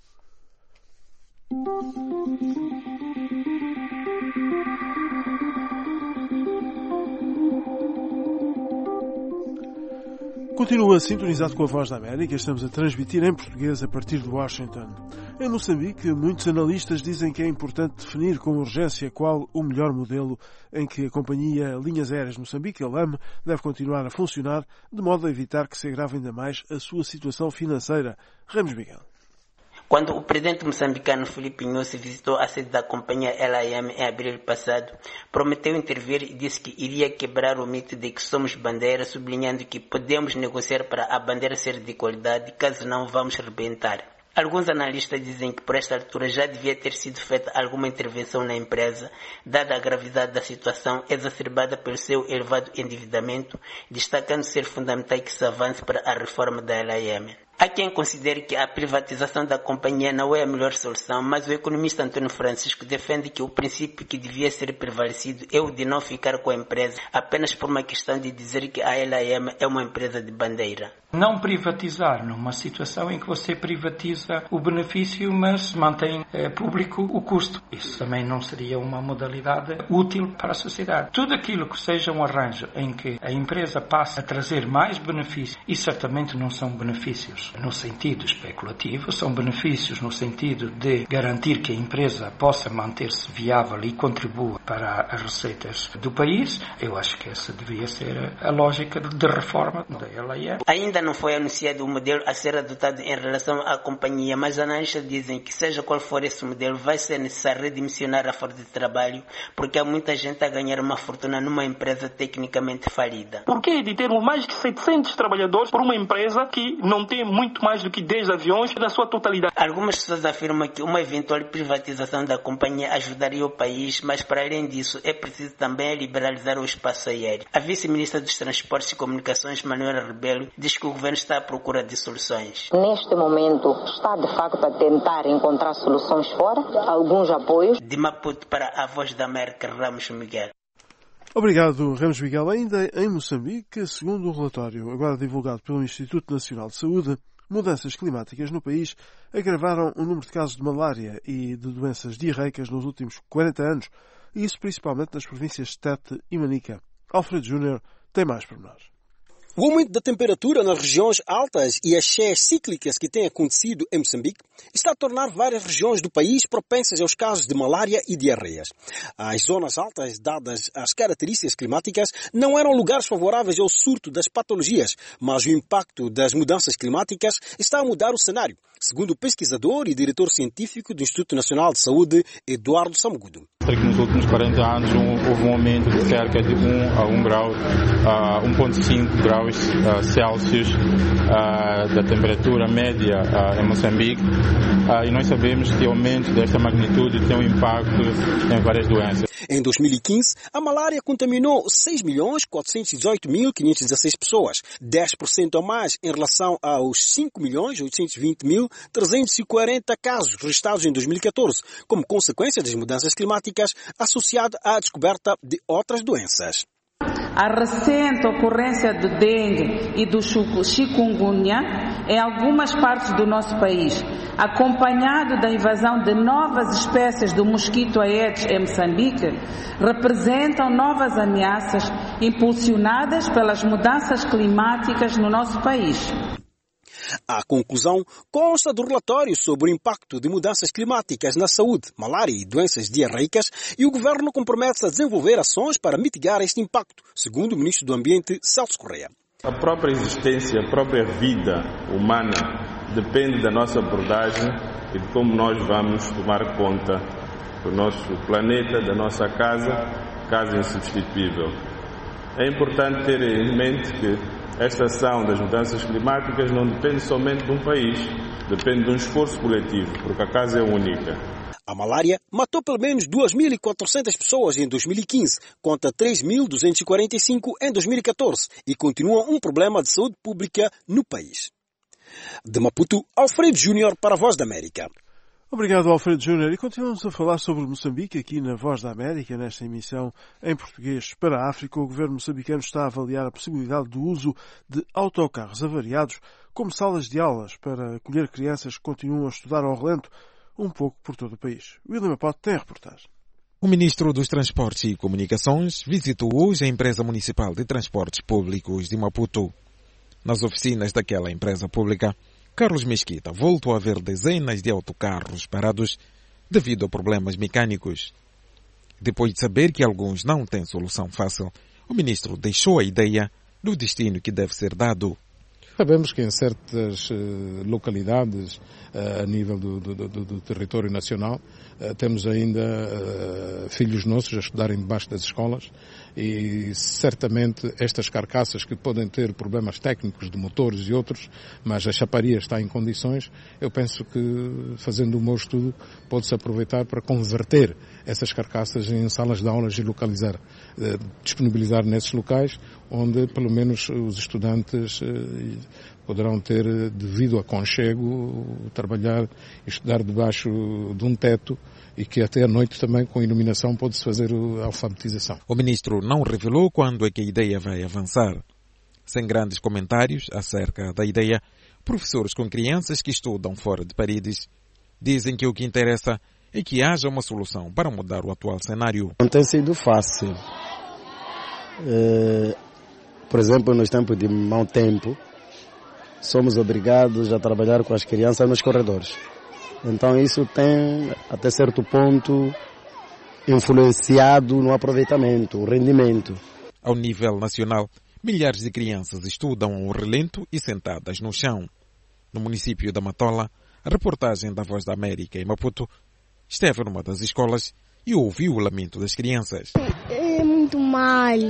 Continua sintonizado com a Voz da América. Estamos a transmitir em português a partir de Washington. Em Moçambique, muitos analistas dizem que é importante definir com urgência qual o melhor modelo em que a companhia Linhas Aéreas Moçambique, a LAM, deve continuar a funcionar, de modo a evitar que se agrave ainda mais a sua situação financeira. Ramos Miguel. Quando o presidente moçambicano Filipe Nyusi visitou a sede da companhia L A M em abril passado, prometeu intervir e disse que iria quebrar o mito de que somos bandeira, sublinhando que podemos negociar para a bandeira ser de qualidade, caso não vamos rebentar. Alguns analistas dizem que por esta altura já devia ter sido feita alguma intervenção na empresa, dada a gravidade da situação exacerbada pelo seu elevado endividamento, destacando ser fundamental que se avance para a reforma da L A M. Há quem considere que a privatização da companhia não é a melhor solução, mas o economista Antônio Francisco defende que o princípio que devia ser prevalecido é o de não ficar com a empresa apenas por uma questão de dizer que a L A M é uma empresa de bandeira. Não privatizar numa situação em que você privatiza o benefício, mas mantém eh, público o custo. Isso também não seria uma modalidade útil para a sociedade. Tudo aquilo que seja um arranjo em que a empresa passe a trazer mais benefícios, e certamente não são benefícios no sentido especulativo, são benefícios no sentido de garantir que a empresa possa manter-se viável e contribua para as receitas do país, eu acho que essa deveria ser a lógica de reforma da L A M. Ainda não foi anunciado o modelo a ser adotado em relação à companhia, mas analistas dizem que seja qual for esse modelo, vai ser necessário redimensionar a força de trabalho, porque há muita gente a ganhar uma fortuna numa empresa tecnicamente falida. Por que de termos mais de setecentos trabalhadores por uma empresa que não tem muito mais do que dez aviões na sua totalidade? Algumas pessoas afirmam que uma eventual privatização da companhia ajudaria o país, mas para além disso é preciso também liberalizar o espaço aéreo. A vice-ministra dos Transportes e Comunicações, Manuela Rebelo, diz que o governo está à procura de soluções. Neste momento está de facto a tentar encontrar soluções fora, alguns apoios. De Maputo para a Voz da América, Ramos Miguel. Obrigado, Ramos Miguel. Ainda em Moçambique, segundo um relatório agora divulgado pelo Instituto Nacional de Saúde, mudanças climáticas no país agravaram o número de casos de malária e de doenças diarreicas nos últimos quarenta anos, e isso principalmente nas províncias de Tete e Manica. Alfredo Júnior tem mais pormenores. O aumento da temperatura nas regiões altas e as cheias cíclicas que têm acontecido em Moçambique está a tornar várias regiões do país propensas aos casos de malária e diarreias. As zonas altas, dadas as características climáticas, não eram lugares favoráveis ao surto das patologias, mas o impacto das mudanças climáticas está a mudar o cenário, segundo o pesquisador e diretor científico do Instituto Nacional de Saúde, Eduardo Samugudo. Nos últimos quarenta anos houve um aumento de cerca de um a um grau, uh, um vírgula cinco graus uh, Celsius uh, da temperatura média uh, em Moçambique, uh, e nós sabemos que o aumento desta magnitude tem um impacto em várias doenças. Em dois mil e quinze, a malária contaminou seis milhões quatrocentos e dezoito mil quinhentas e dezesseis pessoas, dez por cento a mais em relação aos cinco milhões oitocentos e vinte mil trezentos e quarenta casos registrados em dois mil e catorze, como consequência das mudanças climáticas associada à descoberta de outras doenças. A recente ocorrência do dengue e do chikungunya em algumas partes do nosso país, acompanhado da invasão de novas espécies do mosquito Aedes em Moçambique, representam novas ameaças impulsionadas pelas mudanças climáticas no nosso país. A conclusão consta do relatório sobre o impacto de mudanças climáticas na saúde, malária e doenças diarreicas, e o governo compromete-se a desenvolver ações para mitigar este impacto, segundo o ministro do Ambiente, Celso Correia. A própria existência, a própria vida humana depende da nossa abordagem e de como nós vamos tomar conta do nosso planeta, da nossa casa, casa insubstituível. É importante ter em mente que esta ação das mudanças climáticas não depende somente de um país, depende de um esforço coletivo, porque a casa é única. A malária matou pelo menos duas mil e quatrocentas pessoas em dois mil e quinze, contra três mil duzentos e quarenta e cinco em dois mil e catorze, e continua um problema de saúde pública no país. De Maputo, Alfredo Júnior para a Voz da América. Obrigado, Alfredo Júnior. E continuamos a falar sobre Moçambique aqui na Voz da América, nesta emissão em português para a África. O governo moçambicano está a avaliar a possibilidade do uso de autocarros avariados como salas de aulas para acolher crianças que continuam a estudar ao relento, um pouco por todo o país. William Apote tem a reportagem. O ministro dos Transportes e Comunicações visitou hoje a empresa municipal de transportes públicos de Maputo. Nas oficinas daquela empresa pública, Carlos Mesquita voltou a ver dezenas de autocarros parados devido a problemas mecânicos. Depois de saber que alguns não têm solução fácil, o ministro deixou a ideia do destino que deve ser dado. Sabemos que em certas uh, localidades uh, a nível do, do, do, do território nacional uh, temos ainda uh, filhos nossos a estudarem debaixo das escolas e certamente estas carcaças que podem ter problemas técnicos de motores e outros, mas a chaparia está em condições, eu penso que fazendo o meu estudo pode-se aproveitar para converter essas carcaças em salas de aulas e localizar, uh, disponibilizar nesses locais onde pelo menos os estudantes uh, poderão ter, devido a aconchego, trabalhar e estudar debaixo de um teto e que até à noite também, com iluminação, pode-se fazer a alfabetização. O ministro não revelou quando é que a ideia vai avançar. Sem grandes comentários acerca da ideia, professores com crianças que estudam fora de paredes dizem que o que interessa é que haja uma solução para mudar o atual cenário. Não tem sido fácil. É, por exemplo, nos tempos de mau tempo, somos obrigados a trabalhar com as crianças nos corredores. Então isso tem, até certo ponto, influenciado no aproveitamento, o rendimento. Ao nível nacional, milhares de crianças estudam ao relento e sentadas no chão. No município da Matola, a reportagem da Voz da América em Maputo esteve numa das escolas e ouviu o lamento das crianças. É muito mal.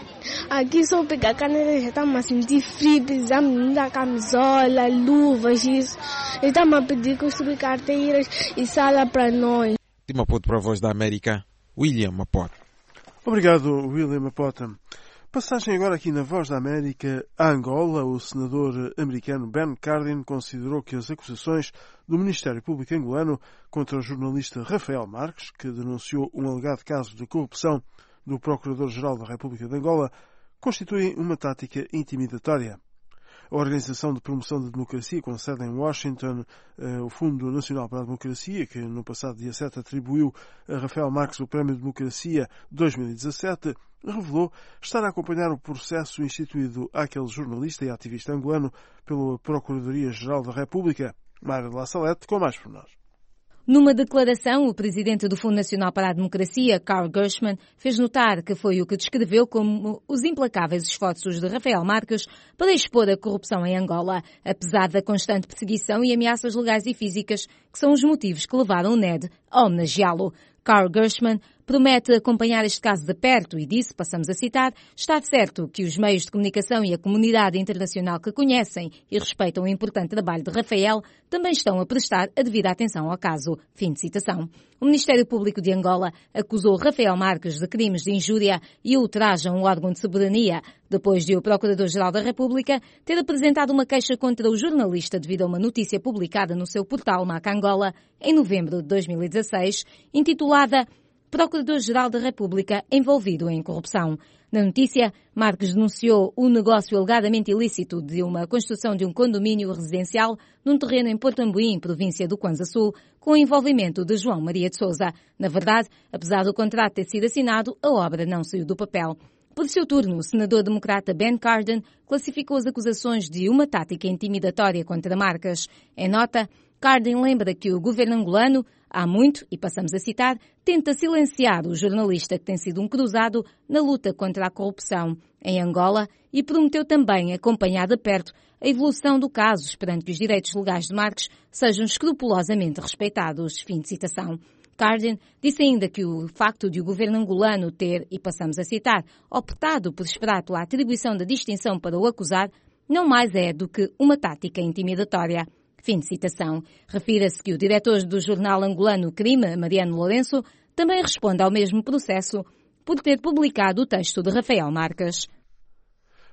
Aqui só pegar caneta, já estamos a sentir frio, precisamos da camisola, luvas, isso. Estamos a pedir construir carteiras e sala para nós. De Maputo para a Voz da América, William Mapote. Obrigado, William Mapote. Passagem agora aqui na Voz da América a Angola. O senador americano Ben Cardin considerou que as acusações do Ministério Público angolano contra o jornalista Rafael Marques, que denunciou um alegado caso de corrupção do Procurador-Geral da República de Angola, constituem uma tática intimidatória. A Organização de Promoção da Democracia, com sede em Washington, o Fundo Nacional para a Democracia, que no passado dia sete atribuiu a Rafael Marques o Prémio de Democracia dois mil e dezassete, revelou estar a acompanhar o processo instituído àquele jornalista e ativista angolano pela Procuradoria-Geral da República. Mário de La Salette, com mais pormenores. Numa declaração, o presidente do Fundo Nacional para a Democracia, Carl Gershman, fez notar que foi o que descreveu como os implacáveis esforços de Rafael Marques para expor a corrupção em Angola, apesar da constante perseguição e ameaças legais e físicas que são os motivos que levaram o N E D a homenageá-lo. Carl Gershman promete acompanhar este caso de perto e disse, passamos a citar, está certo que os meios de comunicação e a comunidade internacional que conhecem e respeitam o importante trabalho de Rafael também estão a prestar a devida atenção ao caso. Fim de citação. O Ministério Público de Angola acusou Rafael Marques de crimes de injúria e ultraje a um órgão de soberania, depois de o Procurador-Geral da República ter apresentado uma queixa contra o jornalista devido a uma notícia publicada no seu portal Macangola em novembro de dois mil e dezasseis, intitulada Procurador-Geral da República envolvido em corrupção. Na notícia, Marques denunciou o negócio alegadamente ilícito de uma construção de um condomínio residencial num terreno em Porto Amboim, província do Kwanza Sul, com o envolvimento de João Maria de Sousa. Na verdade, apesar do contrato ter sido assinado, a obra não saiu do papel. Por seu turno, o senador democrata Ben Cardin classificou as acusações de uma tática intimidatória contra Marques. Em nota, Cardin lembra que o governo angolano, há muito, e passamos a citar, tenta silenciar o jornalista que tem sido um cruzado na luta contra a corrupção em Angola e prometeu também acompanhar de perto a evolução do caso, esperando que os direitos legais de Marques sejam escrupulosamente respeitados. Fim de citação. Cardin disse ainda que o facto de o governo angolano ter, e passamos a citar, optado por esperar pela atribuição da distinção para o acusar, não mais é do que uma tática intimidatória. Fim de citação. Refira-se que o diretor do jornal angolano Crime, Mariano Lourenço, também responde ao mesmo processo por ter publicado o texto de Rafael Marques.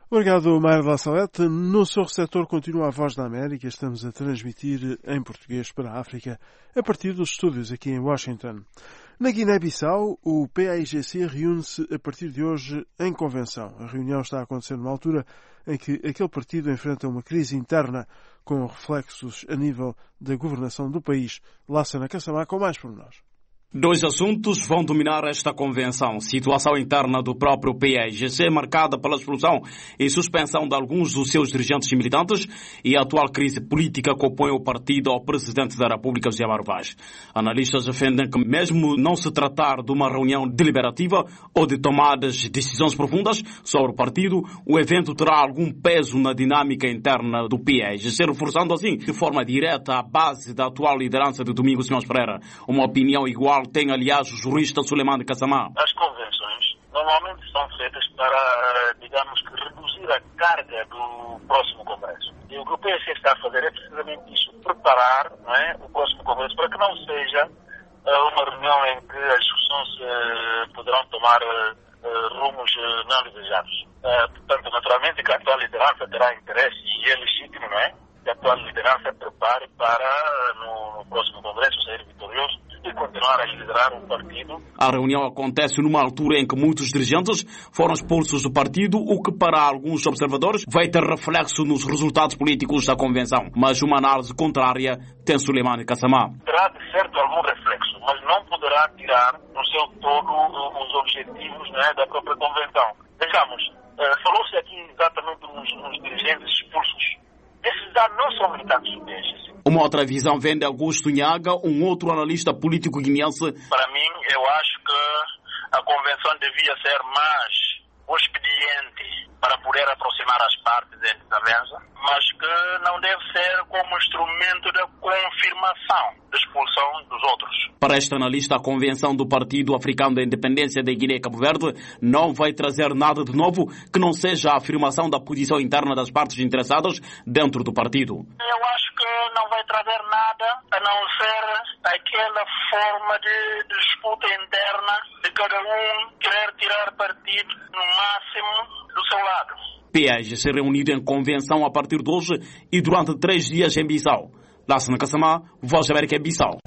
Obrigado, Mário La Salete. No seu receptor continua a Voz da América. Estamos a transmitir em português para a África a partir dos estúdios aqui em Washington. Na Guiné-Bissau, o P A I G C reúne-se a partir de hoje em convenção. A reunião está a acontecer numa altura em que aquele partido enfrenta uma crise interna com reflexos a nível da governação do país. Lassana Kassamá com mais pormenores. Dois assuntos vão dominar esta convenção. Situação interna do próprio P A I G C, marcada pela expulsão e suspensão de alguns dos seus dirigentes e militantes, e a atual crise política que opõe o partido ao presidente da República, José Mário Vaz. Analistas defendem que, mesmo não se tratar de uma reunião deliberativa ou de tomadas de decisões profundas sobre o partido, o evento terá algum peso na dinâmica interna do P A I G C, reforçando assim, de forma direta, a base da atual liderança de Domingos Simões Pereira. Uma opinião igual tem, aliás, o jurista Suleiman de Kassamá. As convenções normalmente são feitas para, digamos que, reduzir a carga do próximo Congresso. E o que o P S C está a fazer é precisamente isso, preparar, não é, o próximo Congresso para que não seja uh, uma reunião em que as discussões uh, poderão tomar uh, rumos uh, não desejados. Uh, portanto, naturalmente que a atual liderança terá interesse, e é legítimo, não é, que a atual liderança prepare para, no, no próximo Congresso, sair vitorioso e continuar a liderar o partido. A reunião acontece numa altura em que muitos dirigentes foram expulsos do partido, o que para alguns observadores vai ter reflexo nos resultados políticos da convenção. Mas uma análise contrária tem Suleiman Kassamá. Terá de certo algum reflexo, mas não poderá tirar no seu todo os objetivos, né, da própria convenção. Vejamos, uh, falou-se aqui exatamente nos, nos dirigentes expulsos. Esses já não são militantes do P A I G C. Uma outra visão vem de Augusto Nhaga, um outro analista político guineense. Para mim, eu acho que a convenção devia ser mais um expediente para poder aproximar as partes em desavença, mas que não deve ser como instrumento de confirmação da expulsão dos outros. Para este analista, a convenção do Partido Africano da Independência da Guiné e Cabo Verde não vai trazer nada de novo que não seja a afirmação da posição interna das partes interessadas dentro do partido. Eu acho que não vai trazer nada a não ser aquela forma de, de disputa interna de cada um querer tirar partido no máximo do seu lado. P A I G C reunido em convenção a partir de hoje e durante três dias em Bissau. Lassana Kassamá, Voz da América em Bissau.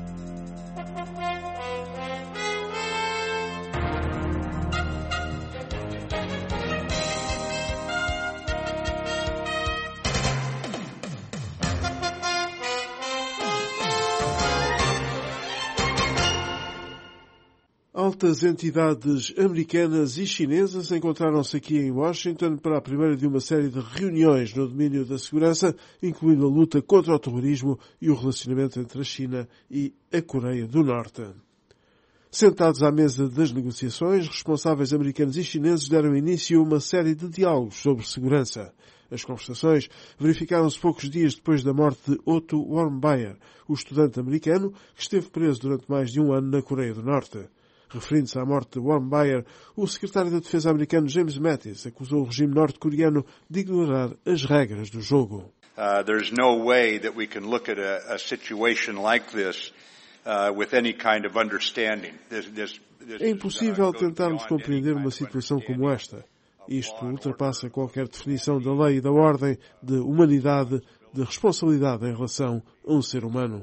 Altas entidades americanas e chinesas encontraram-se aqui em Washington para a primeira de uma série de reuniões no domínio da segurança, incluindo a luta contra o terrorismo e o relacionamento entre a China e a Coreia do Norte. Sentados à mesa das negociações, responsáveis americanos e chineses deram início a uma série de diálogos sobre segurança. As conversações verificaram-se poucos dias depois da morte de Otto Warmbier, o estudante americano que esteve preso durante mais de um ano na Coreia do Norte. Referindo-se à morte de Warmbier, o secretário da Defesa americano James Mattis acusou o regime norte-coreano de ignorar as regras do jogo. Uh, there's no way that we can look at a, a situation like this uh, with any kind of understanding. This, this, this é impossível tentarmos compreender uma situação como esta. Isto ultrapassa qualquer definição da lei e da ordem, de humanidade, de responsabilidade em relação a um ser humano.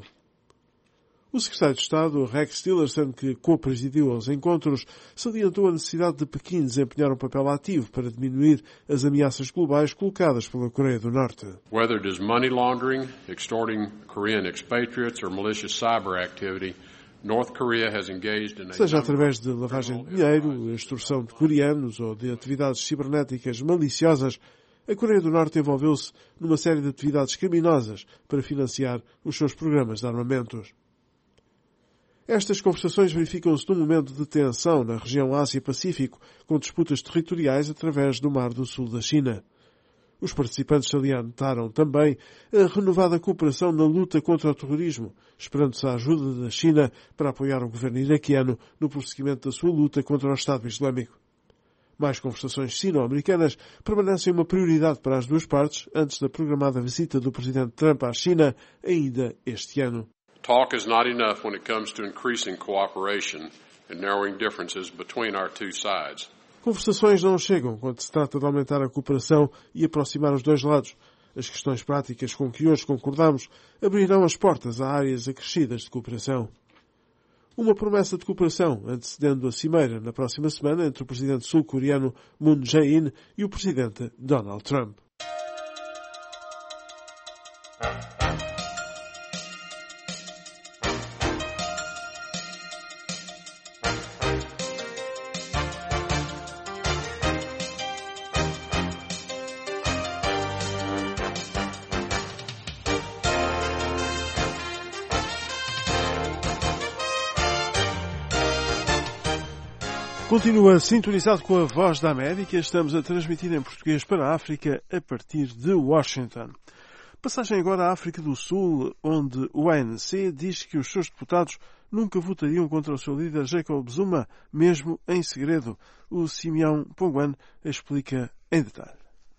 O secretário de Estado, Rex Tillerson, que co-presidiu aos encontros, salientou a necessidade de Pequim desempenhar um papel ativo para diminuir as ameaças globais colocadas pela Coreia do Norte. Whether it is money laundering, extorting Korean expatriates or malicious cyber activity, North Korea has engaged in a... Seja através de lavagem de dinheiro, extorsão de coreanos ou de atividades cibernéticas maliciosas, a Coreia do Norte envolveu-se numa série de atividades criminosas para financiar os seus programas de armamentos. Estas conversações verificam-se num momento de tensão na região Ásia-Pacífico, com disputas territoriais através do Mar do Sul da China. Os participantes salientaram também a renovada cooperação na luta contra o terrorismo, esperando-se a ajuda da China para apoiar o governo iraquiano no prosseguimento da sua luta contra o Estado Islâmico. Mais conversações sino-americanas permanecem uma prioridade para as duas partes antes da programada visita do presidente Trump à China ainda este ano. Talk is not enough when it comes to increasing cooperation and narrowing differences between our two sides. Conversações não chegam quando se trata de aumentar a cooperação e aproximar os dois lados. As questões práticas com que hoje concordamos abrirão as portas a áreas acrescidas de cooperação. Uma promessa de cooperação antecedendo a cimeira na próxima semana entre o presidente sul-coreano Moon Jae-in e o presidente Donald Trump. Continua sintonizado com a Voz da América. Estamos a transmitir em português para a África a partir de Washington. Passagem agora à África do Sul, onde o A N C diz que os seus deputados nunca votariam contra o seu líder Jacob Zuma, mesmo em segredo. O Simeão Ponguan explica em detalhe.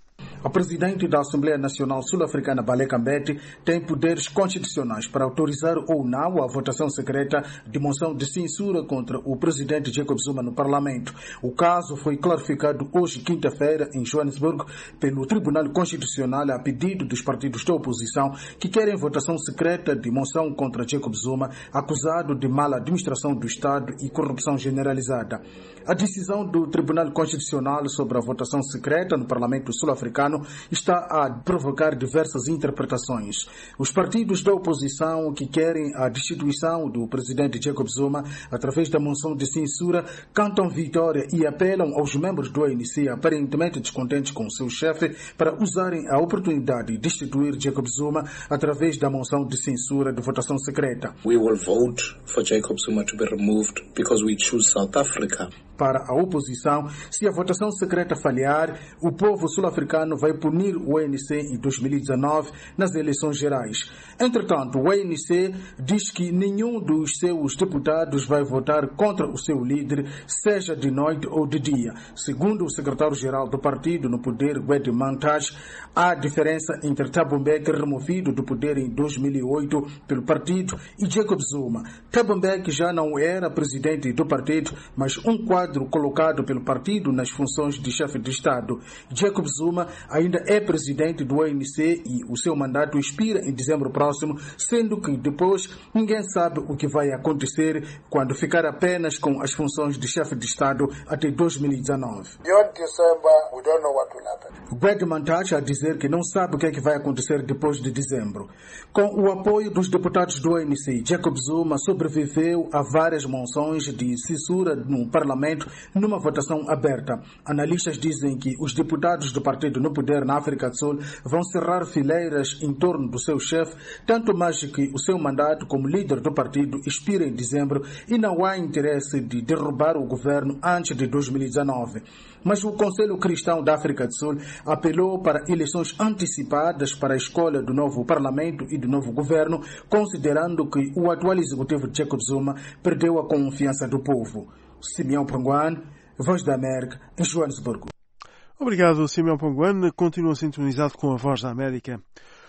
A presidente da Assembleia Nacional Sul-Africana, Baleka Mbete, tem poderes constitucionais para autorizar ou não a votação secreta de moção de censura contra o presidente Jacob Zuma no Parlamento. O caso foi clarificado hoje, quinta-feira, em Joanesburgo, pelo Tribunal Constitucional a pedido dos partidos da oposição que querem votação secreta de moção contra Jacob Zuma, acusado de mala administração do Estado e corrupção generalizada. A decisão do Tribunal Constitucional sobre a votação secreta no Parlamento Sul-Africano está a provocar diversas interpretações. Os partidos da oposição que querem a destituição do presidente Jacob Zuma através da moção de censura cantam vitória e apelam aos membros do A N C aparentemente descontentes com o seu chefe para usarem a oportunidade de destituir Jacob Zuma através da moção de censura de votação secreta. We will vote for Jacob Zuma to be removed because we choose South Africa. Para a oposição, se a votação secreta falhar, o povo sul-africano vai punir o A N C em dois mil e dezenove nas eleições gerais. Entretanto, o A N C diz que nenhum dos seus deputados vai votar contra o seu líder, seja de noite ou de dia. Segundo o secretário-geral do partido no poder, Gwede Mantashe, há diferença entre Thabo Mbeki, removido do poder em dois mil e oito pelo partido, e Jacob Zuma. Thabo Mbeki já não era presidente do partido, mas um quadro colocado pelo partido nas funções de chefe de Estado. Jacob Zuma ainda é presidente do A N C e o seu mandato expira em dezembro próximo, sendo que depois ninguém sabe o que vai acontecer quando ficar apenas com as funções de chefe de Estado até dois mil e dezenove. Beyond December, we don't know what will happen. Gwede Mantashe a dizer que não sabe o que é que vai acontecer depois de dezembro. Com o apoio dos deputados do A N C, Jacob Zuma sobreviveu a várias moções de censura no Parlamento numa votação aberta. Analistas dizem que os deputados do partido no poder na África do Sul vão cerrar fileiras em torno do seu chefe, tanto mais que o seu mandato como líder do partido expira em dezembro e não há interesse de derrubar o governo antes de dois mil e dezenove. Mas o Conselho Cristão da África do Sul apelou para eleições antecipadas para a escolha do novo Parlamento e do novo governo, considerando que o atual executivo de Jacob Zuma perdeu a confiança do povo. Simeão Ponguan, Voz da América, em Joanesburgo. Obrigado, Simeão Ponguan. Continua sintonizado com a Voz da América.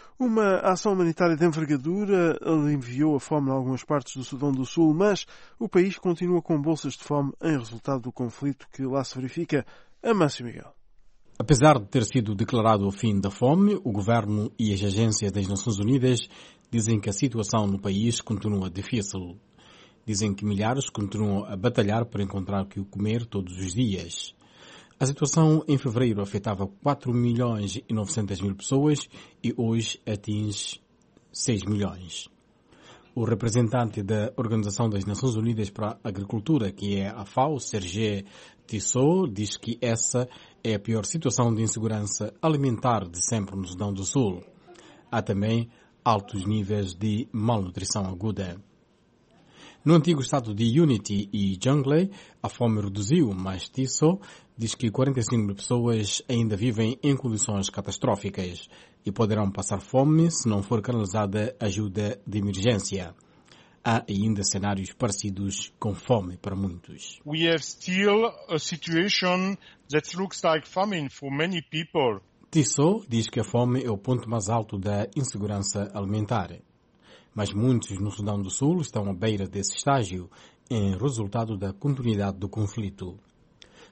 Uma ação humanitária de envergadura aliviou a fome em algumas partes do Sudão do Sul, mas o país continua com bolsas de fome em resultado do conflito que lá se verifica. Amâncio Miguel. Apesar de ter sido declarado o fim da fome, o governo e as agências das Nações Unidas dizem que a situação no país continua difícil. Dizem que milhares continuam a batalhar para encontrar o que comer todos os dias. A situação em fevereiro afetava quatro milhões e novecentas mil pessoas e hoje atinge seis milhões. O representante da Organização das Nações Unidas para a Agricultura, que é a FAO, Serge Tissot, diz que essa é a pior situação de insegurança alimentar de sempre no Sudão do Sul. Há também altos níveis de malnutrição aguda. No antigo estado de Unity e Jonglei, a fome reduziu, mas Tissot diz que quarenta e cinco mil pessoas ainda vivem em condições catastróficas e poderão passar fome se não for canalizada ajuda de emergência. Há ainda cenários parecidos com fome para muitos. We have still a situation that looks like famine for many people. Tissot diz que a fome é o ponto mais alto da insegurança alimentar. Mas muitos no Sudão do Sul estão à beira desse estágio, em resultado da continuidade do conflito.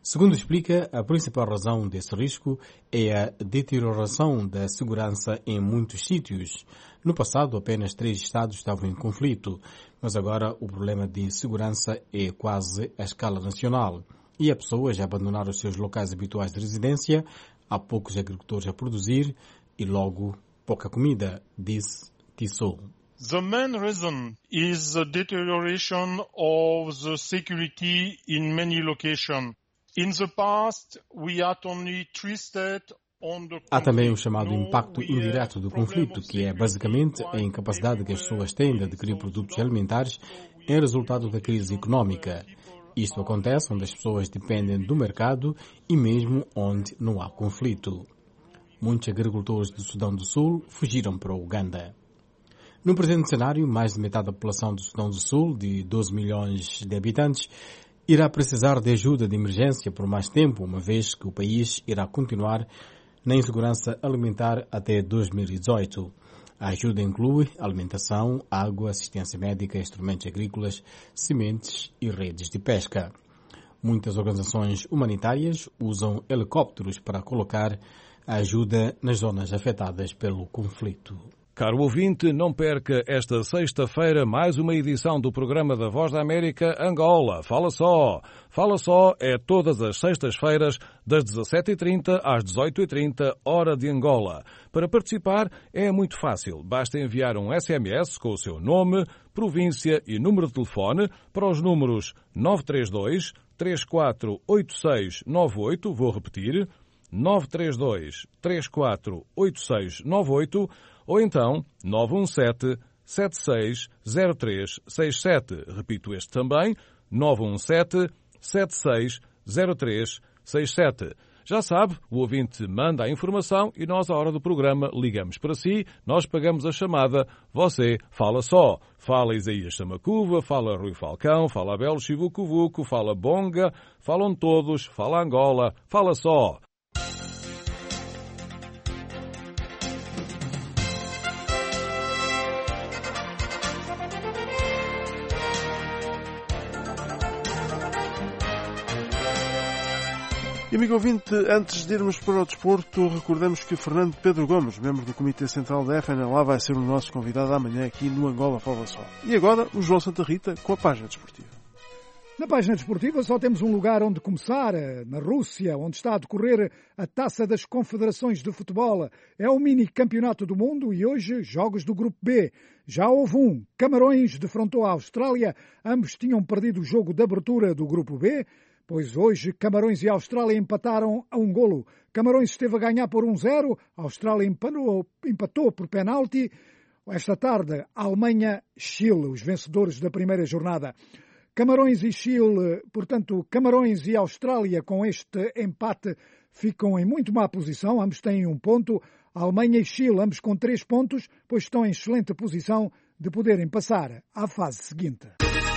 Segundo explica, a principal razão desse risco é a deterioração da segurança em muitos sítios. No passado, apenas três estados estavam em conflito, mas agora o problema de segurança é quase a escala nacional. E há pessoas a abandonar os seus locais habituais de residência, há poucos agricultores a produzir e logo pouca comida, disse Tissot. The main reason is the deterioration of the security in many locations. In the past, we had only three states on the... Há também o chamado impacto indireto do conflito, que é basicamente a incapacidade que as pessoas têm de adquirir produtos alimentares em resultado da crise económica. Isto acontece onde as pessoas dependem do mercado e mesmo onde não há conflito. Muitos agricultores do Sudão do Sul fugiram para a Uganda. No presente cenário, mais de metade da população do Sudão do Sul, de doze milhões de habitantes, irá precisar de ajuda de emergência por mais tempo, uma vez que o país irá continuar na insegurança alimentar até dois mil e dezoito. A ajuda inclui alimentação, água, assistência médica, instrumentos agrícolas, sementes e redes de pesca. Muitas organizações humanitárias usam helicópteros para colocar a ajuda nas zonas afetadas pelo conflito. Caro ouvinte, não perca esta sexta-feira mais uma edição do programa da Voz da América Angola. Fala Só. Fala Só é todas as sextas-feiras das dezassete e trinta às dezoito e trinta, hora de Angola. Para participar é muito fácil. Basta enviar um S M S com o seu nome, província e número de telefone para os números nove três dois, três quatro oito seis nove oito. Vou repetir. nove três dois, três quatro oito seis nove oito ou então nove um sete, sete seis zero três seis sete. Repito este também, nove um sete, sete seis zero três seis sete. Já sabe, o ouvinte manda a informação e nós, à hora do programa, ligamos para si, nós pagamos a chamada, você fala só. Fala Isaías Samacuva, fala Rui Falcão, fala Abel Chivucuvuco, fala Bonga, falam todos, fala Angola, fala só. E, amigo ouvinte, antes de irmos para o desporto, recordamos que Fernando Pedro Gomes, membro do Comitê Central da F N L A, vai ser o nosso convidado amanhã aqui no Angola Fala Só. E agora, o João Santa Rita com a página desportiva. Na página desportiva só temos um lugar onde começar, na Rússia, onde está a decorrer a Taça das Confederações de Futebol. É o mini campeonato do mundo e hoje jogos do Grupo B. Já houve um. Camarões defrontou a Austrália. Ambos tinham perdido o jogo de abertura do Grupo B. Pois hoje Camarões e Austrália empataram a um golo. Camarões esteve a ganhar por um zero, a Austrália empatou, empatou por penalti. Esta tarde, Alemanha-Chile, os vencedores da primeira jornada. Camarões e Chile, portanto, Camarões e Austrália com este empate ficam em muito má posição, ambos têm um ponto. A Alemanha e Chile, ambos com três pontos, pois estão em excelente posição de poderem passar à fase seguinte.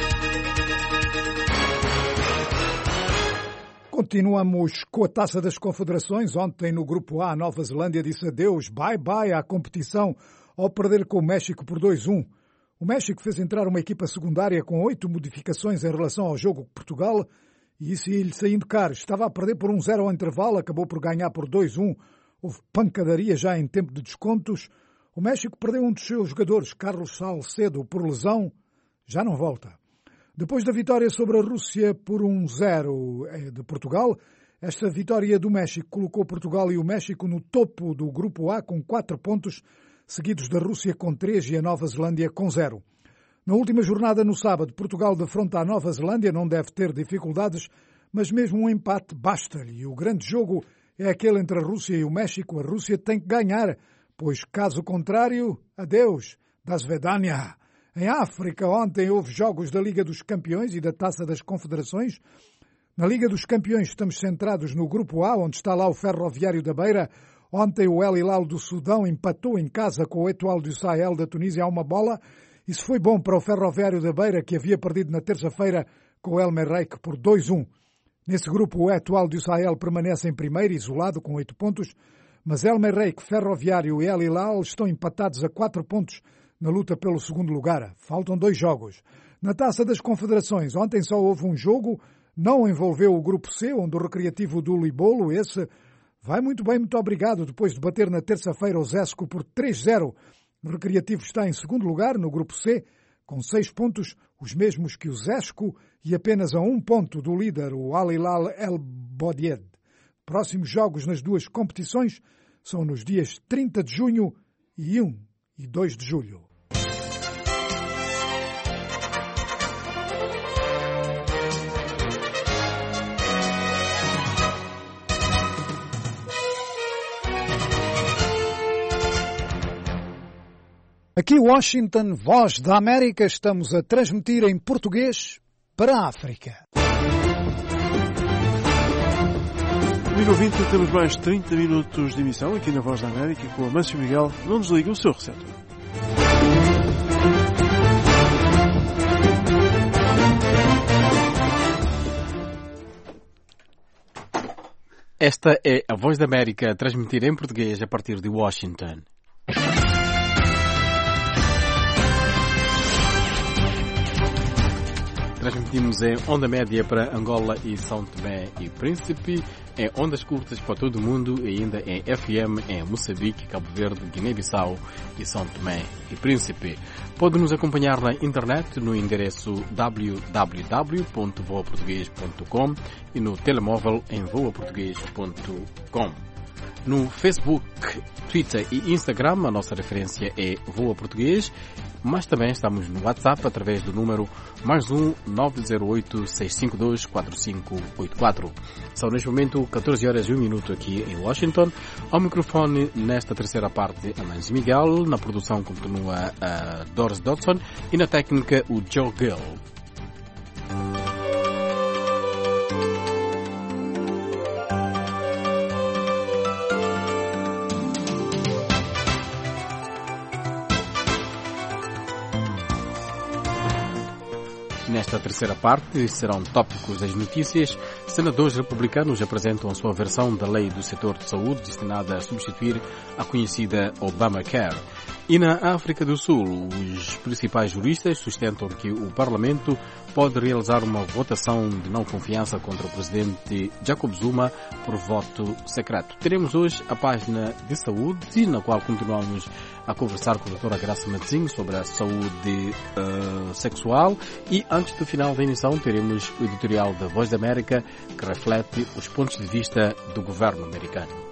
Continuamos com a Taça das Confederações. Ontem, no Grupo A, a Nova Zelândia disse adeus, bye-bye à competição ao perder com o México por dois a um. O México fez entrar uma equipa secundária com oito modificações em relação ao jogo com Portugal e isso ia-lhe saindo caro. Estava a perder por um zero ao intervalo, acabou por ganhar por dois a um. Houve pancadaria já em tempo de descontos. O México perdeu um dos seus jogadores, Carlos Salcedo, por lesão. Já não volta. Depois da vitória sobre a Rússia por um zero de Portugal, esta vitória do México colocou Portugal e o México no topo do Grupo A com quatro pontos, seguidos da Rússia com três e a Nova Zelândia com zero. Na última jornada, no sábado, Portugal defronta a Nova Zelândia, não deve ter dificuldades, mas mesmo um empate basta-lhe. E o grande jogo é aquele entre a Rússia e o México. A Rússia tem que ganhar, pois caso contrário, adeus, das Vedania. Em África, ontem houve jogos da Liga dos Campeões e da Taça das Confederações. Na Liga dos Campeões estamos centrados no Grupo A, onde está lá o Ferroviário da Beira. Ontem o El Hilal do Sudão empatou em casa com o Etoile du Sahel da Tunísia a uma bola. Isso foi bom para o Ferroviário da Beira, que havia perdido na terça-feira com o El Merreikh por dois a um. Nesse grupo, o Etoile du Sahel permanece em primeiro, isolado, com oito pontos. Mas El Merreikh, Ferroviário e El Hilal estão empatados a quatro pontos na luta pelo segundo lugar. Faltam dois jogos. Na Taça das Confederações, ontem só houve um jogo. não envolveu o Grupo C, onde o Recreativo do Libolo, esse, vai muito bem, muito obrigado, depois de bater na terça-feira o Zesco por três zero. O Recreativo está em segundo lugar no Grupo C, com seis pontos, os mesmos que o Zesco, e apenas a um ponto do líder, o Al Hilal El Bodied. Próximos jogos nas duas competições são nos dias trinta de junho e um e dois de julho. Aqui Washington, Voz da América, estamos a transmitir em português para a África. Amigo ouvinte, temos mais trinta minutos de emissão aqui na Voz da América com o Mâncio Miguel. Não desligue o seu receptor. Esta é a Voz da América, a transmitir em português a partir de Washington. Transmitimos em onda média para Angola e São Tomé e Príncipe, em ondas curtas para todo o mundo e ainda em F M em Moçambique, Cabo Verde, Guiné-Bissau e São Tomé e Príncipe. Pode nos acompanhar na internet no endereço w w w ponto voa português ponto com e no telemóvel em voa português ponto com. No Facebook, Twitter e Instagram, a nossa referência é Voa Português, mas também estamos no WhatsApp através do número mais um nove zero oito seis cinco dois quatro cinco oito quatro. São neste momento catorze horas e um minuto aqui em Washington. Ao microfone, nesta terceira parte, a Mâncio Miguel. Na produção continua a Doris Dodson e na técnica o Joe Gill. Nesta terceira parte serão tópicos das notícias. Senadores republicanos apresentam a sua versão da lei do setor de saúde destinada a substituir a conhecida Obamacare. E na África do Sul, os principais juristas sustentam que o Parlamento pode realizar uma votação de não confiança contra o presidente Jacob Zuma por voto secreto. Teremos hoje a página de saúde, na qual continuamos a conversar com a doutora Graça Matezinho sobre a saúde uh, sexual. E antes do final da emissão teremos o editorial da Voz da América, que reflete os pontos de vista do governo americano.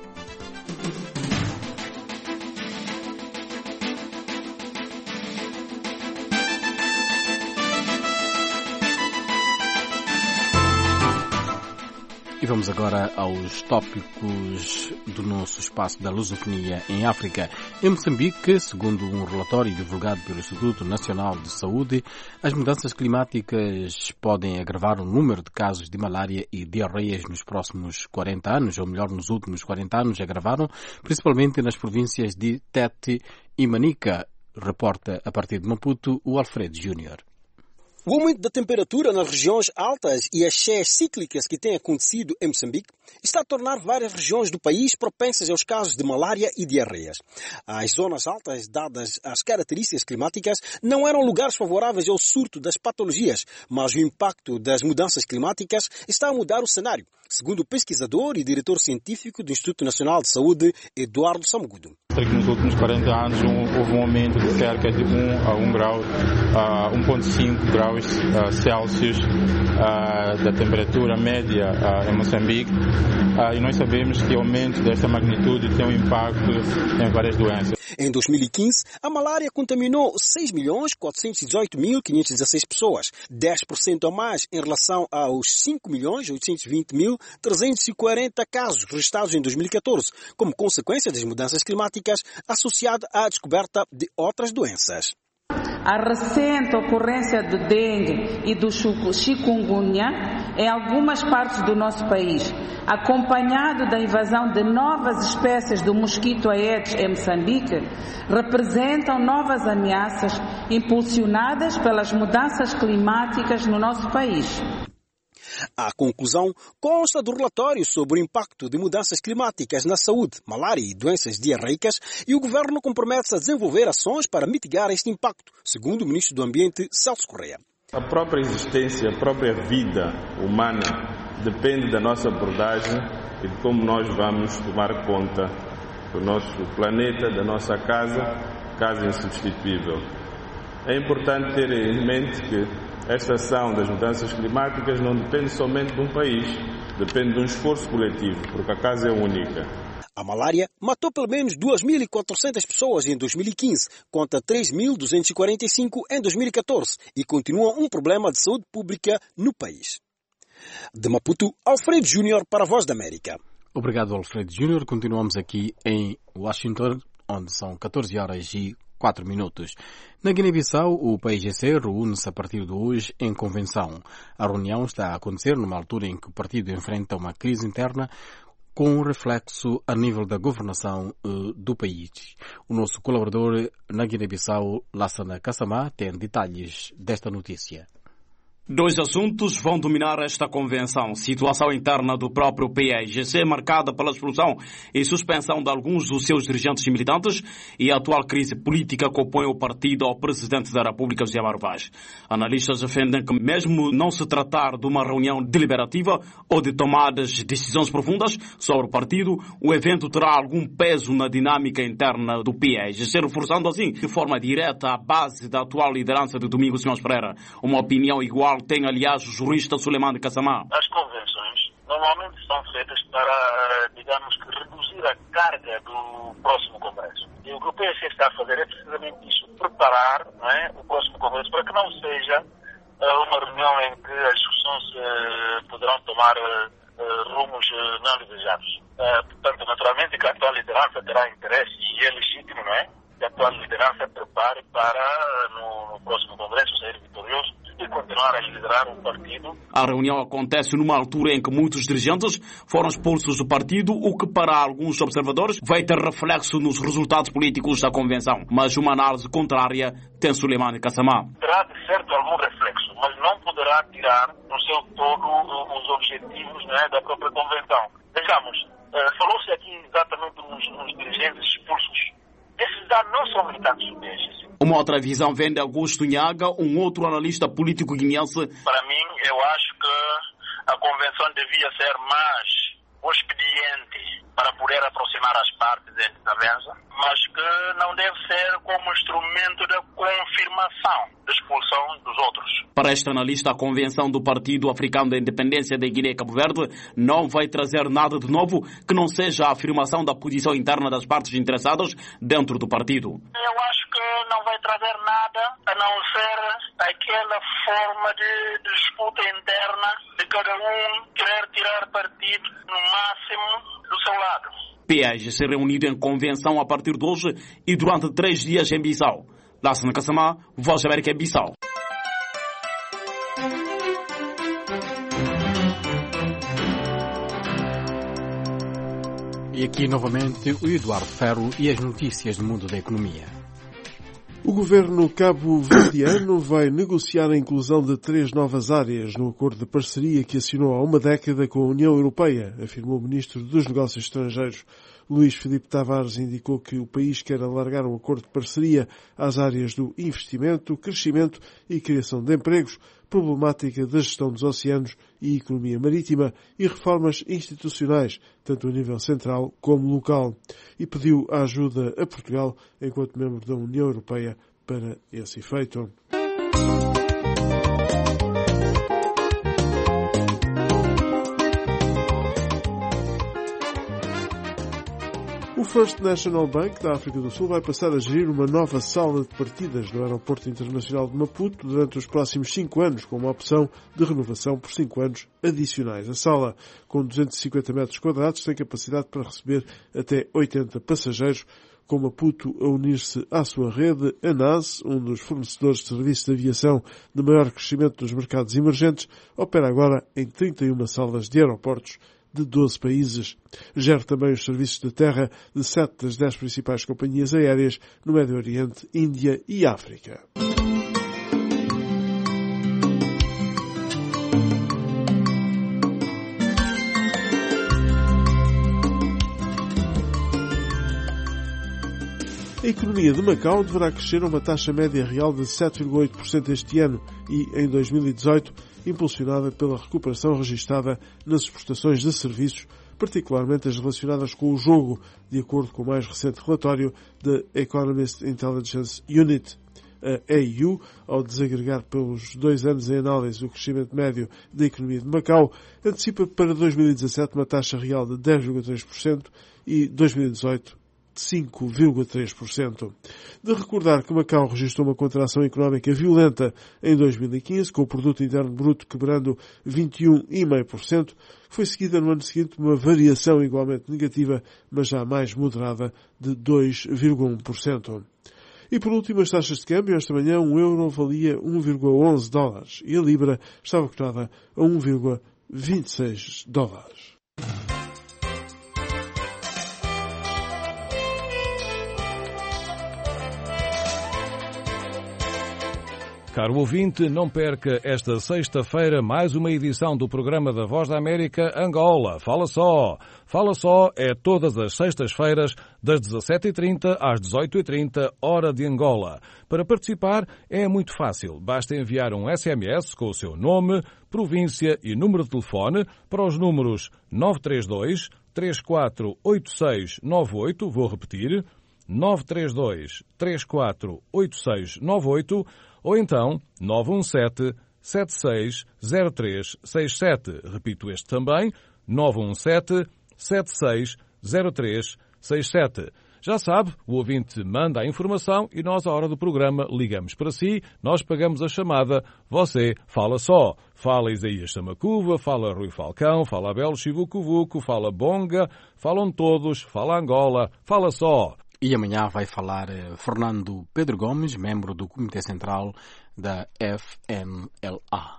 E vamos agora aos tópicos do nosso espaço da lusofonia em África. Em Moçambique, segundo um relatório divulgado pelo Instituto Nacional de Saúde, as mudanças climáticas podem agravar o número de casos de malária e diarreias nos próximos quarenta anos, ou melhor, nos últimos quarenta anos agravaram, principalmente nas províncias de Tete e Manica, reporta a partir de Maputo o Alfredo Júnior. O aumento da temperatura nas regiões altas e as cheias cíclicas que têm acontecido em Moçambique está a tornar várias regiões do país propensas aos casos de malária e diarreias. As zonas altas, dadas as características climáticas, não eram lugares favoráveis ao surto das patologias, mas o impacto das mudanças climáticas está a mudar o cenário, segundo o pesquisador e diretor científico do Instituto Nacional de Saúde, Eduardo Samugudo. Nos últimos quarenta anos houve um aumento de cerca de um a um grau, a um vírgula cinco graus Celsius da temperatura média em Moçambique, e nós sabemos que o aumento dessa magnitude tem um impacto em várias doenças. Em dois mil e quinze, a malária contaminou seis milhões quatrocentos e dezoito mil quinhentas e dezesseis pessoas, dez por cento a mais em relação aos cinco milhões oitocentos e vinte mil trezentos e quarenta casos registrados em dois mil e catorze, como consequência das mudanças climáticas associada à descoberta de outras doenças. A recente ocorrência do dengue e do chikungunya em algumas partes do nosso país, acompanhado da invasão de novas espécies do mosquito Aedes em Moçambique, representam novas ameaças impulsionadas pelas mudanças climáticas no nosso país. A conclusão consta do relatório sobre o impacto de mudanças climáticas na saúde, malária e doenças diarreicas, e o governo compromete-se a desenvolver ações para mitigar este impacto, segundo o ministro do Ambiente, Celso Correia. A própria existência, a própria vida humana depende da nossa abordagem e de como nós vamos tomar conta do nosso planeta, da nossa casa, casa insubstituível. É importante ter em mente que esta ação das mudanças climáticas não depende somente de um país, depende de um esforço coletivo, porque a casa é única. A malária matou pelo menos duas mil e quatrocentas pessoas em dois mil e quinze, contra três mil duzentos e quarenta e cinco em dois mil e catorze e continua um problema de saúde pública no país. De Maputo, Alfredo Júnior para a Voz da América. Obrigado, Alfredo Júnior. Continuamos aqui em Washington, onde são catorze horas e quatro minutos. Na Guiné-Bissau, o P I G C reúne-se a partir de hoje em convenção. A reunião está a acontecer numa altura em que o partido enfrenta uma crise interna com um reflexo a nível da governação uh, do país. O nosso colaborador na Guiné-Bissau, Lassana Kassamá, tem detalhes desta notícia. Dois assuntos vão dominar esta convenção. Situação interna do próprio P I G C, marcada pela expulsão e suspensão de alguns dos seus dirigentes e militantes, e a atual crise política que opõe o partido ao presidente da República, José Mário Vaz. Analistas defendem que, mesmo não se tratar de uma reunião deliberativa ou de tomadas de decisões profundas sobre o partido, o evento terá algum peso na dinâmica interna do P I G C, reforçando assim, de forma direta, a base da atual liderança de Domingos Simões Pereira. Uma opinião igual tem, aliás, o jurista Suleiman Kassamá. As convenções normalmente são feitas para, digamos que, reduzir a carga do próximo Congresso. E o que o P S C está a fazer é precisamente isso, preparar, não é, o próximo Congresso para que não seja uh, uma reunião em que as discussões uh, poderão tomar uh, rumos uh, não desejados. Uh, portanto, naturalmente que a atual liderança terá interesse, e é legítimo, não é, que a atual liderança prepare para, no, no próximo Congresso, sair vitorioso e continuar a liderar o partido. A reunião acontece numa altura em que muitos dirigentes foram expulsos do partido, o que para alguns observadores vai ter reflexo nos resultados políticos da convenção. Mas uma análise contrária tem Suleiman Kassamá. Terá de certo algum reflexo, mas não poderá tirar no seu todo os objetivos, né, da própria convenção. Vejamos, uh, falou-se aqui exatamente nos, nos dirigentes expulsos. Esses já não são militantes do P S C. Uma outra visão vem de Augusto Nhaga, um outro analista político guineense. Para mim, eu acho que a convenção devia ser mais expediente para poder aproximar as partes dentro da mesa, mas que não deve ser como instrumento de confirmação da expulsão dos outros. Para este analista, a convenção do Partido Africano da Independência da Guiné e Cabo Verde não vai trazer nada de novo que não seja a afirmação da posição interna das partes interessadas dentro do partido. Eu acho que não vai trazer nada a não ser aquela forma de, de disputa interna de cada um querer tirar partido no máximo do seu lado. P I G C reunido em convenção a partir de hoje e durante três dias em Bissau. Lassana Kassamá, Voz da América, Bissau. E aqui novamente o Eduardo Ferro e as notícias do mundo da economia. O governo cabo-verdiano vai negociar a inclusão de três novas áreas no acordo de parceria que assinou há uma década com a União Europeia, afirmou o ministro dos Negócios Estrangeiros. Luís Filipe Tavares indicou que o país quer alargar um acordo de parceria às áreas do investimento, crescimento e criação de empregos, problemática da gestão dos oceanos e economia marítima e reformas institucionais, tanto a nível central como local, e pediu a ajuda a Portugal, enquanto membro da União Europeia, para esse efeito. O First National Bank da África do Sul vai passar a gerir uma nova sala de partidas no Aeroporto Internacional de Maputo durante os próximos cinco anos, com uma opção de renovação por cinco anos adicionais. A sala, com duzentos e cinquenta metros quadrados, tem capacidade para receber até oitenta passageiros, com Maputo a unir-se à sua rede. A ANAS, um dos fornecedores de serviços de aviação de maior crescimento dos mercados emergentes, opera agora em trinta e uma salas de aeroportos de doze países. Gera também os serviços de terra de sete das dez principais companhias aéreas no Médio Oriente, Índia e África. A economia de Macau deverá crescer a uma taxa média real de sete vírgula oito por cento este ano e, em dois mil e dezoito, impulsionada pela recuperação registada nas exportações de serviços, particularmente as relacionadas com o jogo, de acordo com o mais recente relatório da Economist Intelligence Unit. A E U, ao desagregar pelos dois anos em análise o crescimento médio da economia de Macau, antecipa para dois mil e dezassete uma taxa real de dez vírgula três por cento e dois mil e dezoito de cinco vírgula três por cento. De recordar que Macau registrou uma contração económica violenta em dois mil e quinze, com o produto interno bruto quebrando vinte e um vírgula cinco por cento, foi seguida no ano seguinte uma variação igualmente negativa, mas já mais moderada, de dois vírgula um por cento. E por último, as taxas de câmbio. Esta manhã, um euro valia um vírgula onze dólares e a libra estava cotada a um vírgula vinte e seis dólares. Caro ouvinte, não perca esta sexta-feira mais uma edição do programa da Voz da América Angola. Fala só! Fala só é todas as sextas-feiras, das dezassete e trinta às dezoito e trinta, hora de Angola. Para participar é muito fácil. Basta enviar um S M S com o seu nome, província e número de telefone para os números nove três dois, três quatro oito seis nove oito, vou repetir, nove três dois, três quatro oito seis nove oito, ou então nove um sete, sete seis zero três seis sete. Repito este também, nove um sete, sete seis zero três seis sete. Já sabe, o ouvinte manda a informação e nós, à hora do programa, ligamos para si, nós pagamos a chamada, você fala só. Fala Isaías Samacuva, fala Rui Falcão, fala Abel Chivucovuco, fala Bonga, falam todos, fala Angola, fala só. E amanhã vai falar Fernando Pedro Gomes, membro do Comitê Central da F M L A.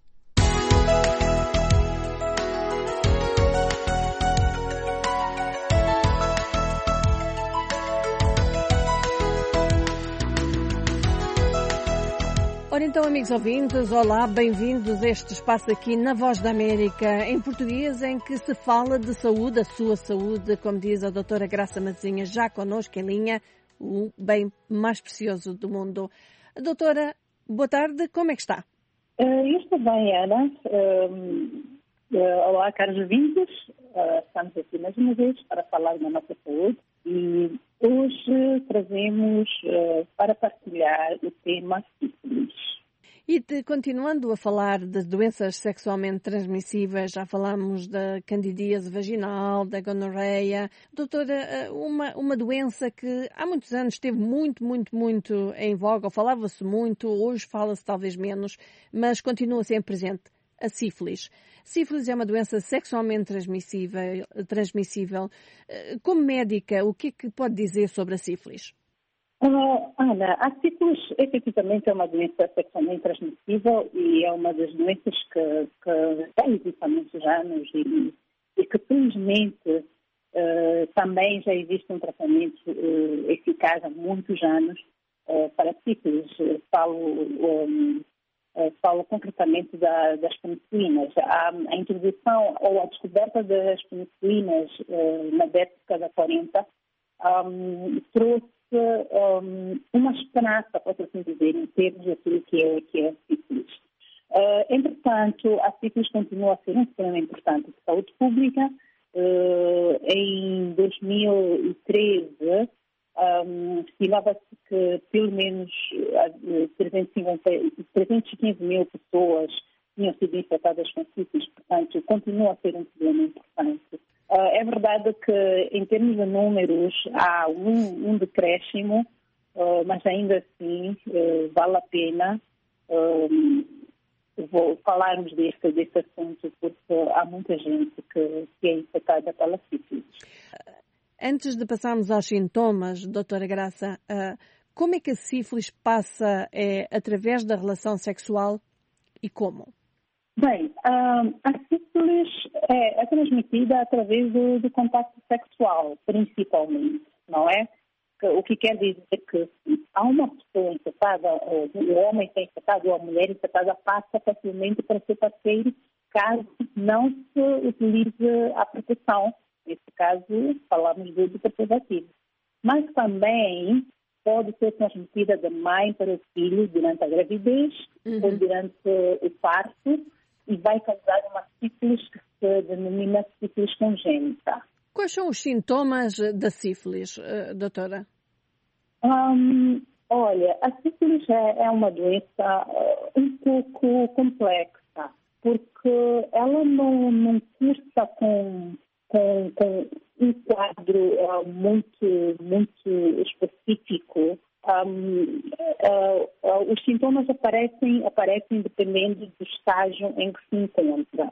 Ora então, amigos ouvintes, olá, bem-vindos a este espaço aqui na Voz da América, em português, em que se fala de saúde, a sua saúde, como diz a doutora Graça Mazinha, já connosco em linha, o bem mais precioso do mundo. Doutora, boa tarde, como é que está? Uh, eu estou bem, Ana. Uh, uh, olá, caros ouvintes, uh, estamos aqui mais uma vez para falar da nossa saúde e hoje trazemos uh, para partilhar o tema sífilis. E de, continuando a falar das doenças sexualmente transmissíveis, já falámos da candidíase vaginal, da gonorreia. Doutora, uma, uma doença que há muitos anos esteve muito, muito, muito em voga, falava-se muito, hoje fala-se talvez menos, mas continua sempre presente, a sífilis. Sífilis é uma doença sexualmente transmissível. transmissível. Como médica, o que é que pode dizer sobre a sífilis? Uh, Ana, a sífilis efetivamente é uma doença sexualmente transmissível e é uma das doenças que, que já existe há muitos anos e, e que felizmente uh, também já existe um tratamento uh, eficaz há muitos anos uh, para a sífilis. Falo, um, uh, falo concretamente da, das penicilinas. A, a introdução ou a descoberta das penicilinas uh, na década da quarenta um, trouxe Um, uma esperança, posso assim dizer, em termos daquilo que é, que é a sífilis. Uh, entretanto, a sífilis continua a ser um problema importante de saúde pública. Uh, em dois mil e treze, um, estimava-se que pelo menos uh, trezentos e quinze mil pessoas tinham sido infectadas com sífilis, portanto, continua a ser um problema importante. Uh, é verdade que, em termos de números, há um, um decréscimo, uh, mas ainda assim uh, vale a pena uh, vou falarmos deste, deste assunto, porque há muita gente que, que é infectada pela sífilis. Antes de passarmos aos sintomas, doutora Graça, uh, como é que a sífilis passa é, através da relação sexual e como? Bem, a sífilis é, é transmitida através do, do contato sexual, principalmente, não é? Que, o que quer dizer que há uma pessoa infectada, ou o homem está infectado, ou a mulher infectada, passa facilmente para seu parceiro, caso não se utilize a proteção. Nesse caso, falamos do, do preservativo. Mas também pode ser transmitida da mãe para o filho durante a gravidez uhum. ou durante o parto e vai causar uma sífilis que se denomina sífilis congênita. Quais são os sintomas da sífilis, doutora? Um, olha, a sífilis é, é uma doença uh, um pouco complexa, porque ela não, não cursa com, com, com um quadro uh, muito, muito específico. Um, uh, uh, os sintomas aparecem, aparecem dependendo do estágio em que se encontra.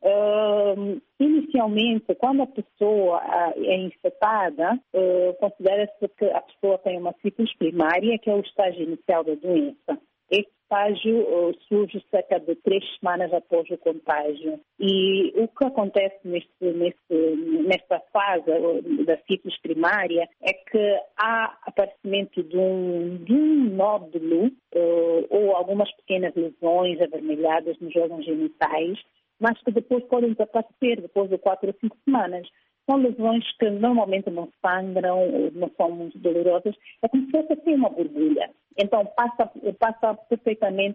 Uh, inicialmente, quando a pessoa uh, é infectada, uh, considera-se que a pessoa tem uma sífilis primária, que é o estágio inicial da doença. Este estágio uh, surge cerca de três semanas após o contágio. E o que acontece neste, neste, nesta fase uh, da sífilis primária é que há aparecimento de um, de um nódulo uh, ou algumas pequenas lesões avermelhadas nos órgãos genitais, mas que depois podem desaparecer depois de quatro ou cinco semanas. São lesões que normalmente não sangram, não são muito dolorosas. É como se fosse assim uma borbulha. Então passa, passa perfeitamente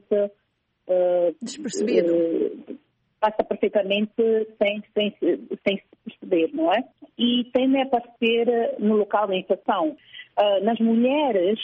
uh, despercebido. Uh, passa perfeitamente sem, sem, sem se perceber, não é? E tende a aparecer no local da infecção. Uh, nas mulheres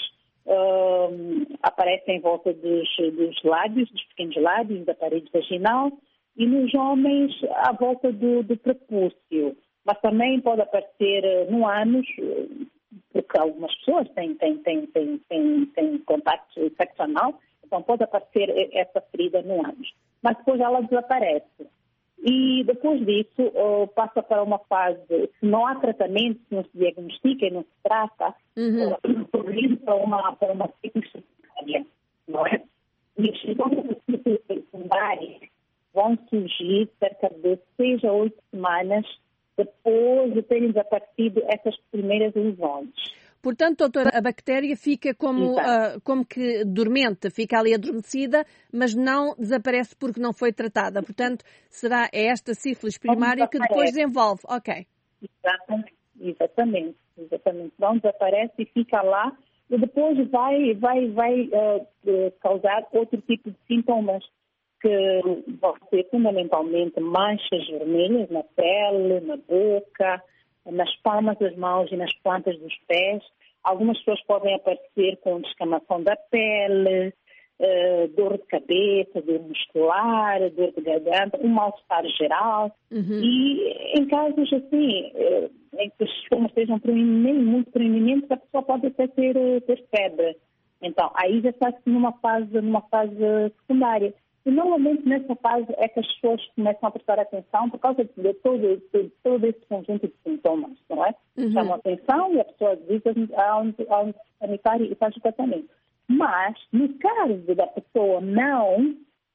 uh, aparece em volta dos, dos lábios, dos pequenos lábios, da parede vaginal, e nos homens à volta do, do prepúcio. Mas também pode aparecer no ânus, porque algumas pessoas têm, têm, têm, têm, têm, têm contato sexual, então pode aparecer essa ferida no ânus. Mas depois ela desaparece. E depois disso uh, passa para uma fase, se não há tratamento, se não se diagnostica e não se trata, uhum. uh, progride para uma, para uma sífilis secundária, não é? E os sintomas da sífilis secundária vão surgir cerca de seis a oito semanas depois de terem desaparecido essas primeiras lesões. Portanto, doutora, a bactéria fica como, uh, como que dormente, fica ali adormecida, mas não desaparece porque não foi tratada. Portanto, será esta sífilis primária que depois desenvolve. Ok. Exatamente, exatamente, exatamente. Não desaparece e fica lá e depois vai, vai, vai uh, causar outro tipo de sintomas, que vão ser fundamentalmente manchas vermelhas na pele, na boca, nas palmas das mãos e nas plantas dos pés. Algumas pessoas podem aparecer com descamação da pele, uh, dor de cabeça, dor muscular, dor de garganta, um mal-estar geral. Uhum. E em casos assim, uh, em que os sintomas estejam nem muito proeminentes, a pessoa pode até ter, ter febre. Então, aí já está numa fase, numa fase secundária. E normalmente nessa fase é que as pessoas começam a prestar atenção por causa de todo, de todo esse conjunto de sintomas, não é? Uhum. Chamam atenção e a pessoa diz ao sanitário e faz o tratamento. Mas, no caso da pessoa não,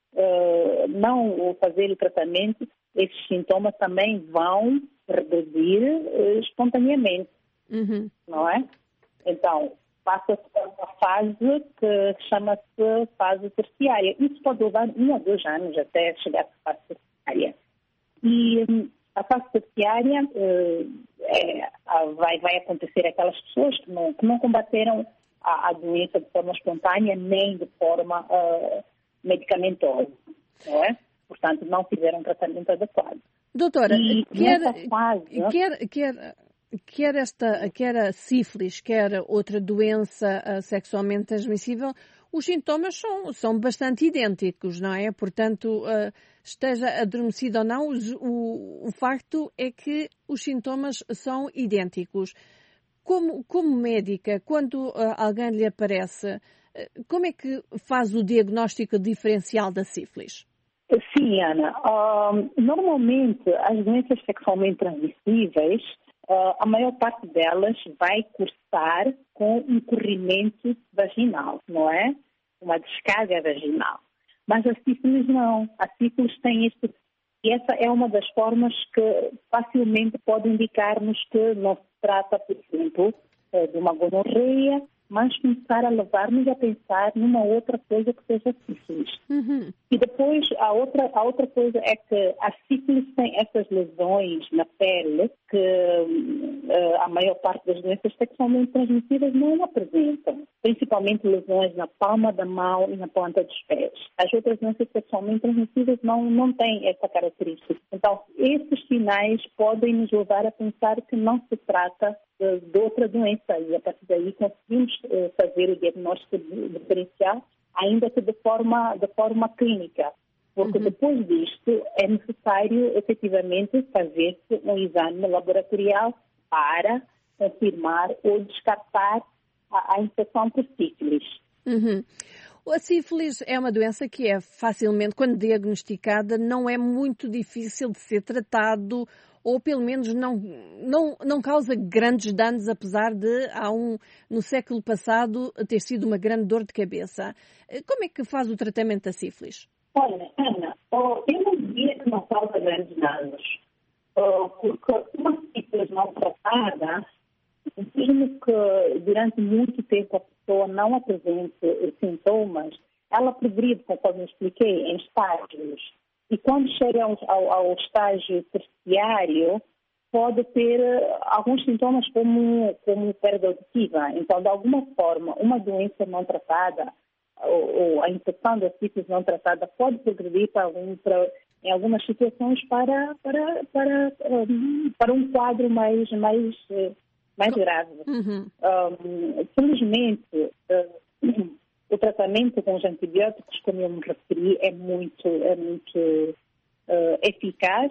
uh, não fazer o tratamento, esses sintomas também vão reduzir uh, espontaneamente, uhum. não é? Então, passa-se para uma fase que chama-se fase terciária. Isso pode levar um a dois anos até chegar à fase terciária. E um, a fase terciária uh, é, vai, vai acontecer aquelas pessoas que não, que não combateram a, a doença de forma espontânea nem de forma uh, medicamentosa, não é? Portanto, não fizeram um tratamento adequado. Doutora, e quer, fase, quer, quer, quer, esta, quer a sífilis, quer outra doença uh, sexualmente transmissível, os sintomas são, são bastante idênticos, não é? Portanto, uh, esteja adormecido ou não, o, o facto é que os sintomas são idênticos. Como, como médica, quando uh, alguém lhe aparece, uh, como é que faz o diagnóstico diferencial da sífilis? Sim, Ana. Uh, normalmente, as doenças sexualmente transmissíveis, uh, a maior parte delas vai cursar com um corrimento vaginal, não é? Uma descarga vaginal. Mas a sífilis não. A sífilis tem este... E essa é uma das formas que facilmente pode indicar-nos que não se trata, por exemplo, de uma gonorreia, mas começar a levar-nos a pensar numa outra coisa que seja sífilis. Uhum. E depois, a outra, a outra coisa é que a sífilis tem essas lesões na pele que uh, a maior parte das doenças sexualmente transmissíveis não apresentam. principalmente lesões na palma da mão e na ponta dos pés. As outras doenças sexualmente transmissíveis não, não têm essa característica. Então, esses sinais podem nos levar a pensar que não se trata de, de outra doença e, a partir daí, conseguimos uh, fazer o diagnóstico diferencial, ainda que de forma, de forma clínica. Porque uhum. depois disto é necessário, efetivamente, fazer-se um exame laboratorial para confirmar ou descartar a, a infecção por sífilis. Uhum. A sífilis é uma doença que é facilmente, quando diagnosticada, não é muito difícil de ser tratado ou pelo menos não, não, não causa grandes danos, apesar de, há um, no século passado, ter sido uma grande dor de cabeça. Como é que faz o tratamento da sífilis? Olha, Ana, eu não diria que não causa grandes danos, porque uma sífilis não tratada, mesmo que durante muito tempo a pessoa não apresente sintomas, ela progride, conforme eu expliquei, em estágios. E quando chega ao, ao, ao estágio terciário, pode ter alguns sintomas como, como perda auditiva. Então, de alguma forma, uma doença não tratada, ou, ou a infecção da sífilis não tratada, pode progredir para algum, para, em algumas situações para, para, para, um, para um quadro mais, mais, mais grave. Uhum. Um, felizmente, uh, o tratamento com os antibióticos, como eu me referi, é muito, é muito uh, eficaz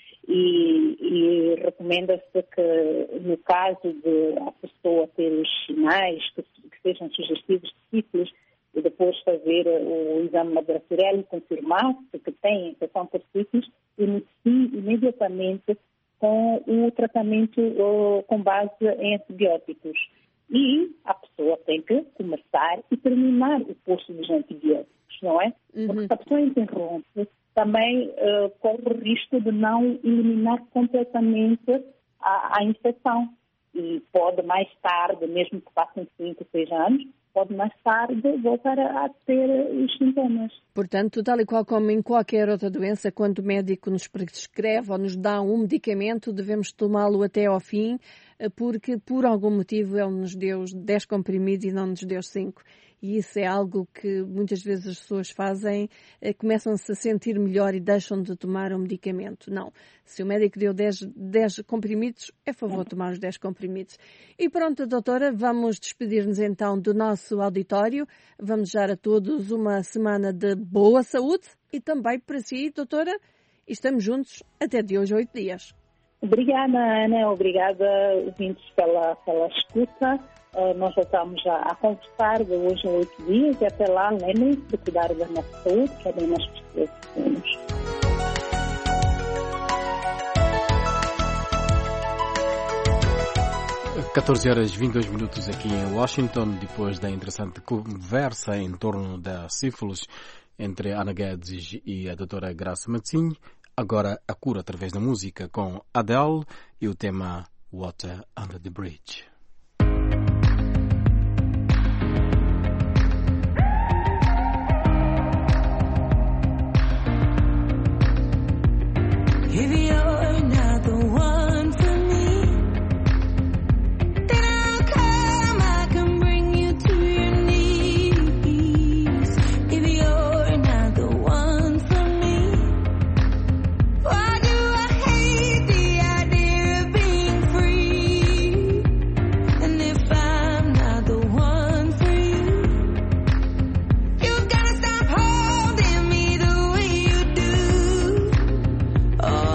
e, e recomenda-se que, no caso de a pessoa ter os sinais que, que sejam sugestivos de sífilis, e depois fazer o exame laboratorial e confirmar-se que tem infecção por sífilis, inicie imediatamente com o tratamento uh, com base em antibióticos. E a pessoa tem que começar e terminar o curso dos antibióticos, não é? Uhum. Porque se a pessoa interrompe, também uh, corre o risco de não eliminar completamente a, a infecção. E pode mais tarde, mesmo que passem cinco, seis anos, pode mais tarde voltar a, a ter os sintomas. Portanto, tal e qual como em qualquer outra doença, quando o médico nos prescreve ou nos dá um medicamento, devemos tomá-lo até ao fim, porque por algum motivo ele nos deu dez comprimidos e não nos deu cinco. E isso é algo que muitas vezes as pessoas fazem, começam-se a sentir melhor e deixam de tomar um medicamento. Não. Se o médico deu dez comprimidos, é favor tomar os dez comprimidos. E pronto, doutora, vamos despedir-nos então do nosso auditório. Vamos desejar a todos uma semana de boa saúde e também para si, doutora, estamos juntos até de hoje, oito dias. Obrigada, Ana. Obrigada, ouvintes, pela, pela escuta. Uh, nós voltamos já a conversar de hoje a oito dias e até lá, lembrem-se de cuidar da nossa saúde, que é bem mais precioso que temos. catorze horas e vinte e dois minutos aqui em Washington, depois da interessante conversa em torno da sífilis entre Ana Guedes e a doutora Graça Mazzini. Agora a cura através da música com Adele e o tema Water Under the Bridge. If you're not the one for me, then I'll come, I can bring you to your knees. If you're not the one for me, why do I hate the idea of being free? And if I'm not the one for you, you've got to stop holding me the way you do. Oh,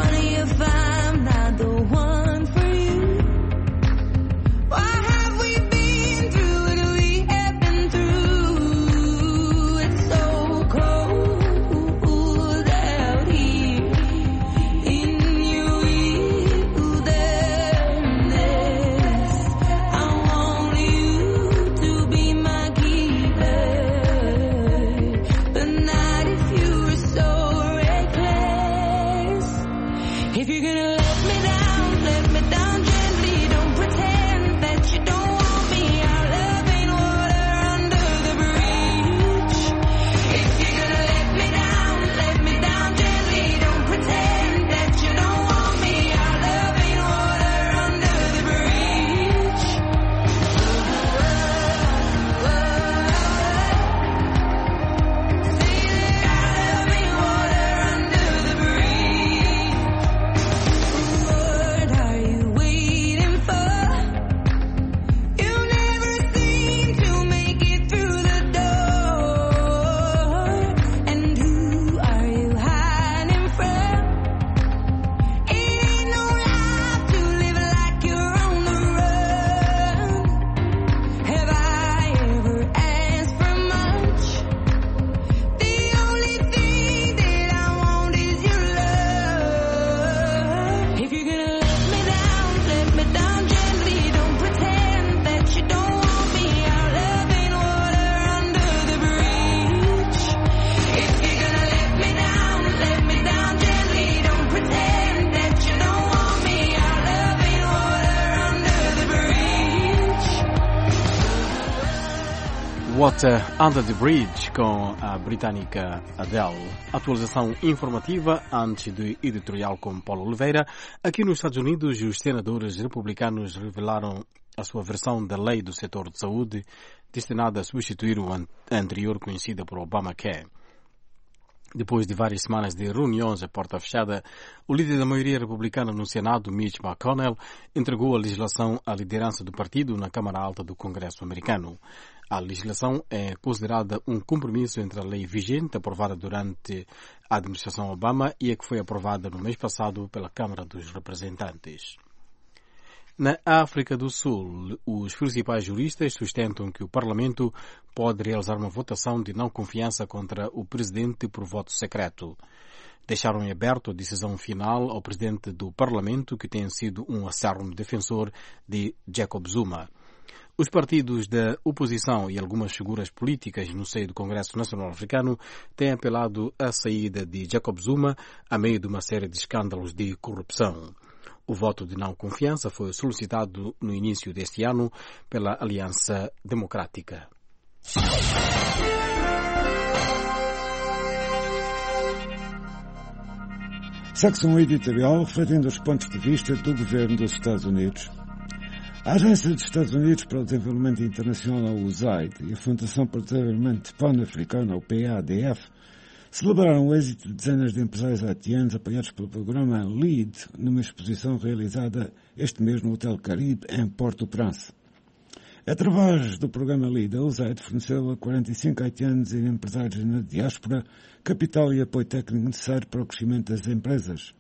Water Under the Bridge com a britânica Adele. Atualização informativa antes do editorial com Paulo Oliveira. Aqui nos Estados Unidos, os senadores republicanos revelaram a sua versão da lei do setor de saúde destinada a substituir o anterior conhecida por Obamacare. Depois de várias semanas de reuniões à porta fechada, o líder da maioria republicana no Senado, Mitch McConnell, entregou a legislação à liderança do partido na Câmara Alta do Congresso americano. A legislação é considerada um compromisso entre a lei vigente, aprovada durante a administração Obama, e a que foi aprovada no mês passado pela Câmara dos Representantes. Na África do Sul, os principais juristas sustentam que o Parlamento pode realizar uma votação de não confiança contra o presidente por voto secreto. Deixaram em aberto a decisão final ao presidente do Parlamento, que tem sido um acérrimo defensor de Jacob Zuma. Os partidos da oposição e algumas figuras políticas no seio do Congresso Nacional Africano têm apelado à saída de Jacob Zuma a meio de uma série de escândalos de corrupção. O voto de não confiança foi solicitado no início deste ano pela Aliança Democrática. Secção editorial refletindo os pontos de vista do governo dos Estados Unidos. A Agência dos Estados Unidos para o Desenvolvimento Internacional, U S A I D, e a Fundação para o Desenvolvimento Pan-Africano, o P A D F, celebraram o êxito de dezenas de empresários haitianos apoiados pelo programa LEAD numa exposição realizada este mês no Hotel Caribe, em Port-au-Prince. Através do programa LEAD, a U S A I D forneceu a quarenta e cinco haitianos e empresários na diáspora capital e apoio técnico necessário para o crescimento das empresas.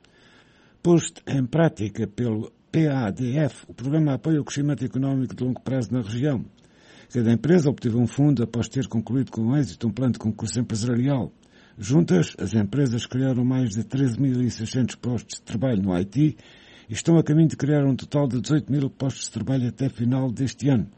Posto em prática pelo P A D F, o programa apoia o crescimento económico de longo prazo na região. Cada empresa obteve um fundo após ter concluído com êxito um plano de concurso empresarial. Juntas, as empresas criaram mais de treze mil e seiscentos postos de trabalho no Haiti e estão a caminho de criar um total de dezoito mil postos de trabalho até final deste ano.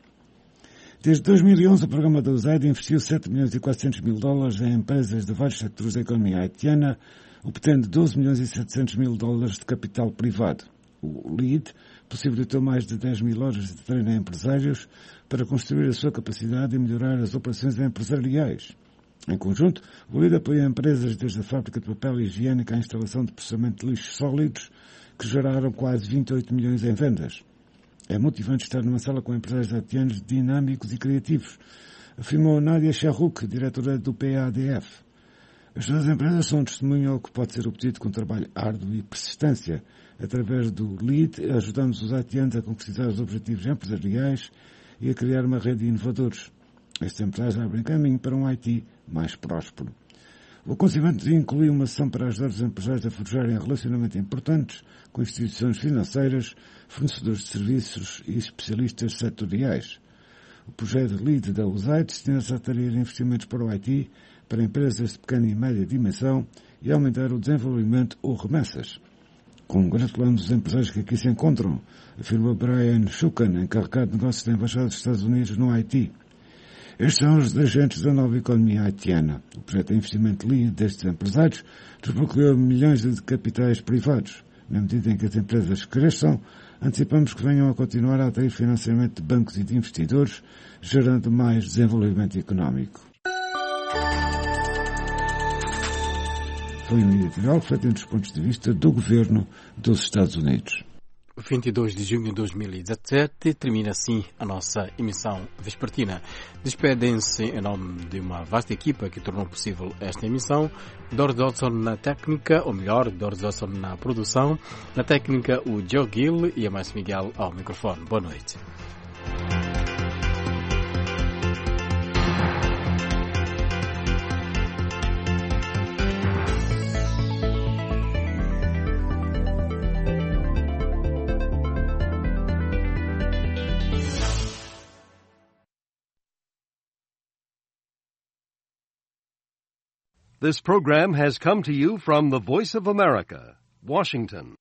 Desde dois mil e onze, o programa da U S A I D investiu sete milhões e quatrocentos mil dólares em empresas de vários setores da economia haitiana, obtendo doze milhões e setecentos mil dólares de capital privado. O LEAD possibilitou mais de dez mil horas de treino a empresários para construir a sua capacidade e melhorar as operações empresariais. Em conjunto, o LEAD apoia empresas desde a fábrica de papel higiênico à instalação de processamento de lixos sólidos, que geraram quase vinte e oito milhões em vendas. É motivante estar numa sala com empresários haitianos dinâmicos e criativos, afirmou Nadia Charrouk, diretora do P A D F. As suas empresas são um testemunho ao que pode ser obtido com trabalho árduo e persistência. Através do LEAD, ajudamos os haitianos a concretizar os objetivos empresariais e a criar uma rede de inovadores. Estes empresários abrem caminho para um Haiti mais próspero. O acontecimento inclui uma sessão para ajudar os empresários a forjarem relacionamentos importantes com instituições financeiras, fornecedores de serviços e especialistas setoriais. O projeto LEAD da U S A I D destina-se a atrair investimentos para o Haiti, para empresas de pequena e média dimensão e aumentar o desenvolvimento ou remessas. Congratulamos os empresários que aqui se encontram, afirma Brian Shukan, encarregado de negócios da Embaixada dos Estados Unidos no Haiti. Estes são os agentes da nova economia haitiana. O projeto de investimento LEAD destes empresários desbloqueou milhões de capitais privados. Na medida em que as empresas cresçam, antecipamos que venham a continuar a atrair financiamento de bancos e de investidores, gerando mais desenvolvimento económico. Foi um editorial refletindo os pontos de vista do governo dos Estados Unidos. vinte e dois de junho de dois mil e dezassete termina assim a nossa emissão vespertina. Despedem-se em nome de uma vasta equipa que tornou possível esta emissão. Doris Dodson na técnica, ou melhor, Doris Dodson na produção. Na técnica, o Joe Gill e a Márcio Miguel ao microfone. Boa noite. This program has come to you from the Voice of America, Washington.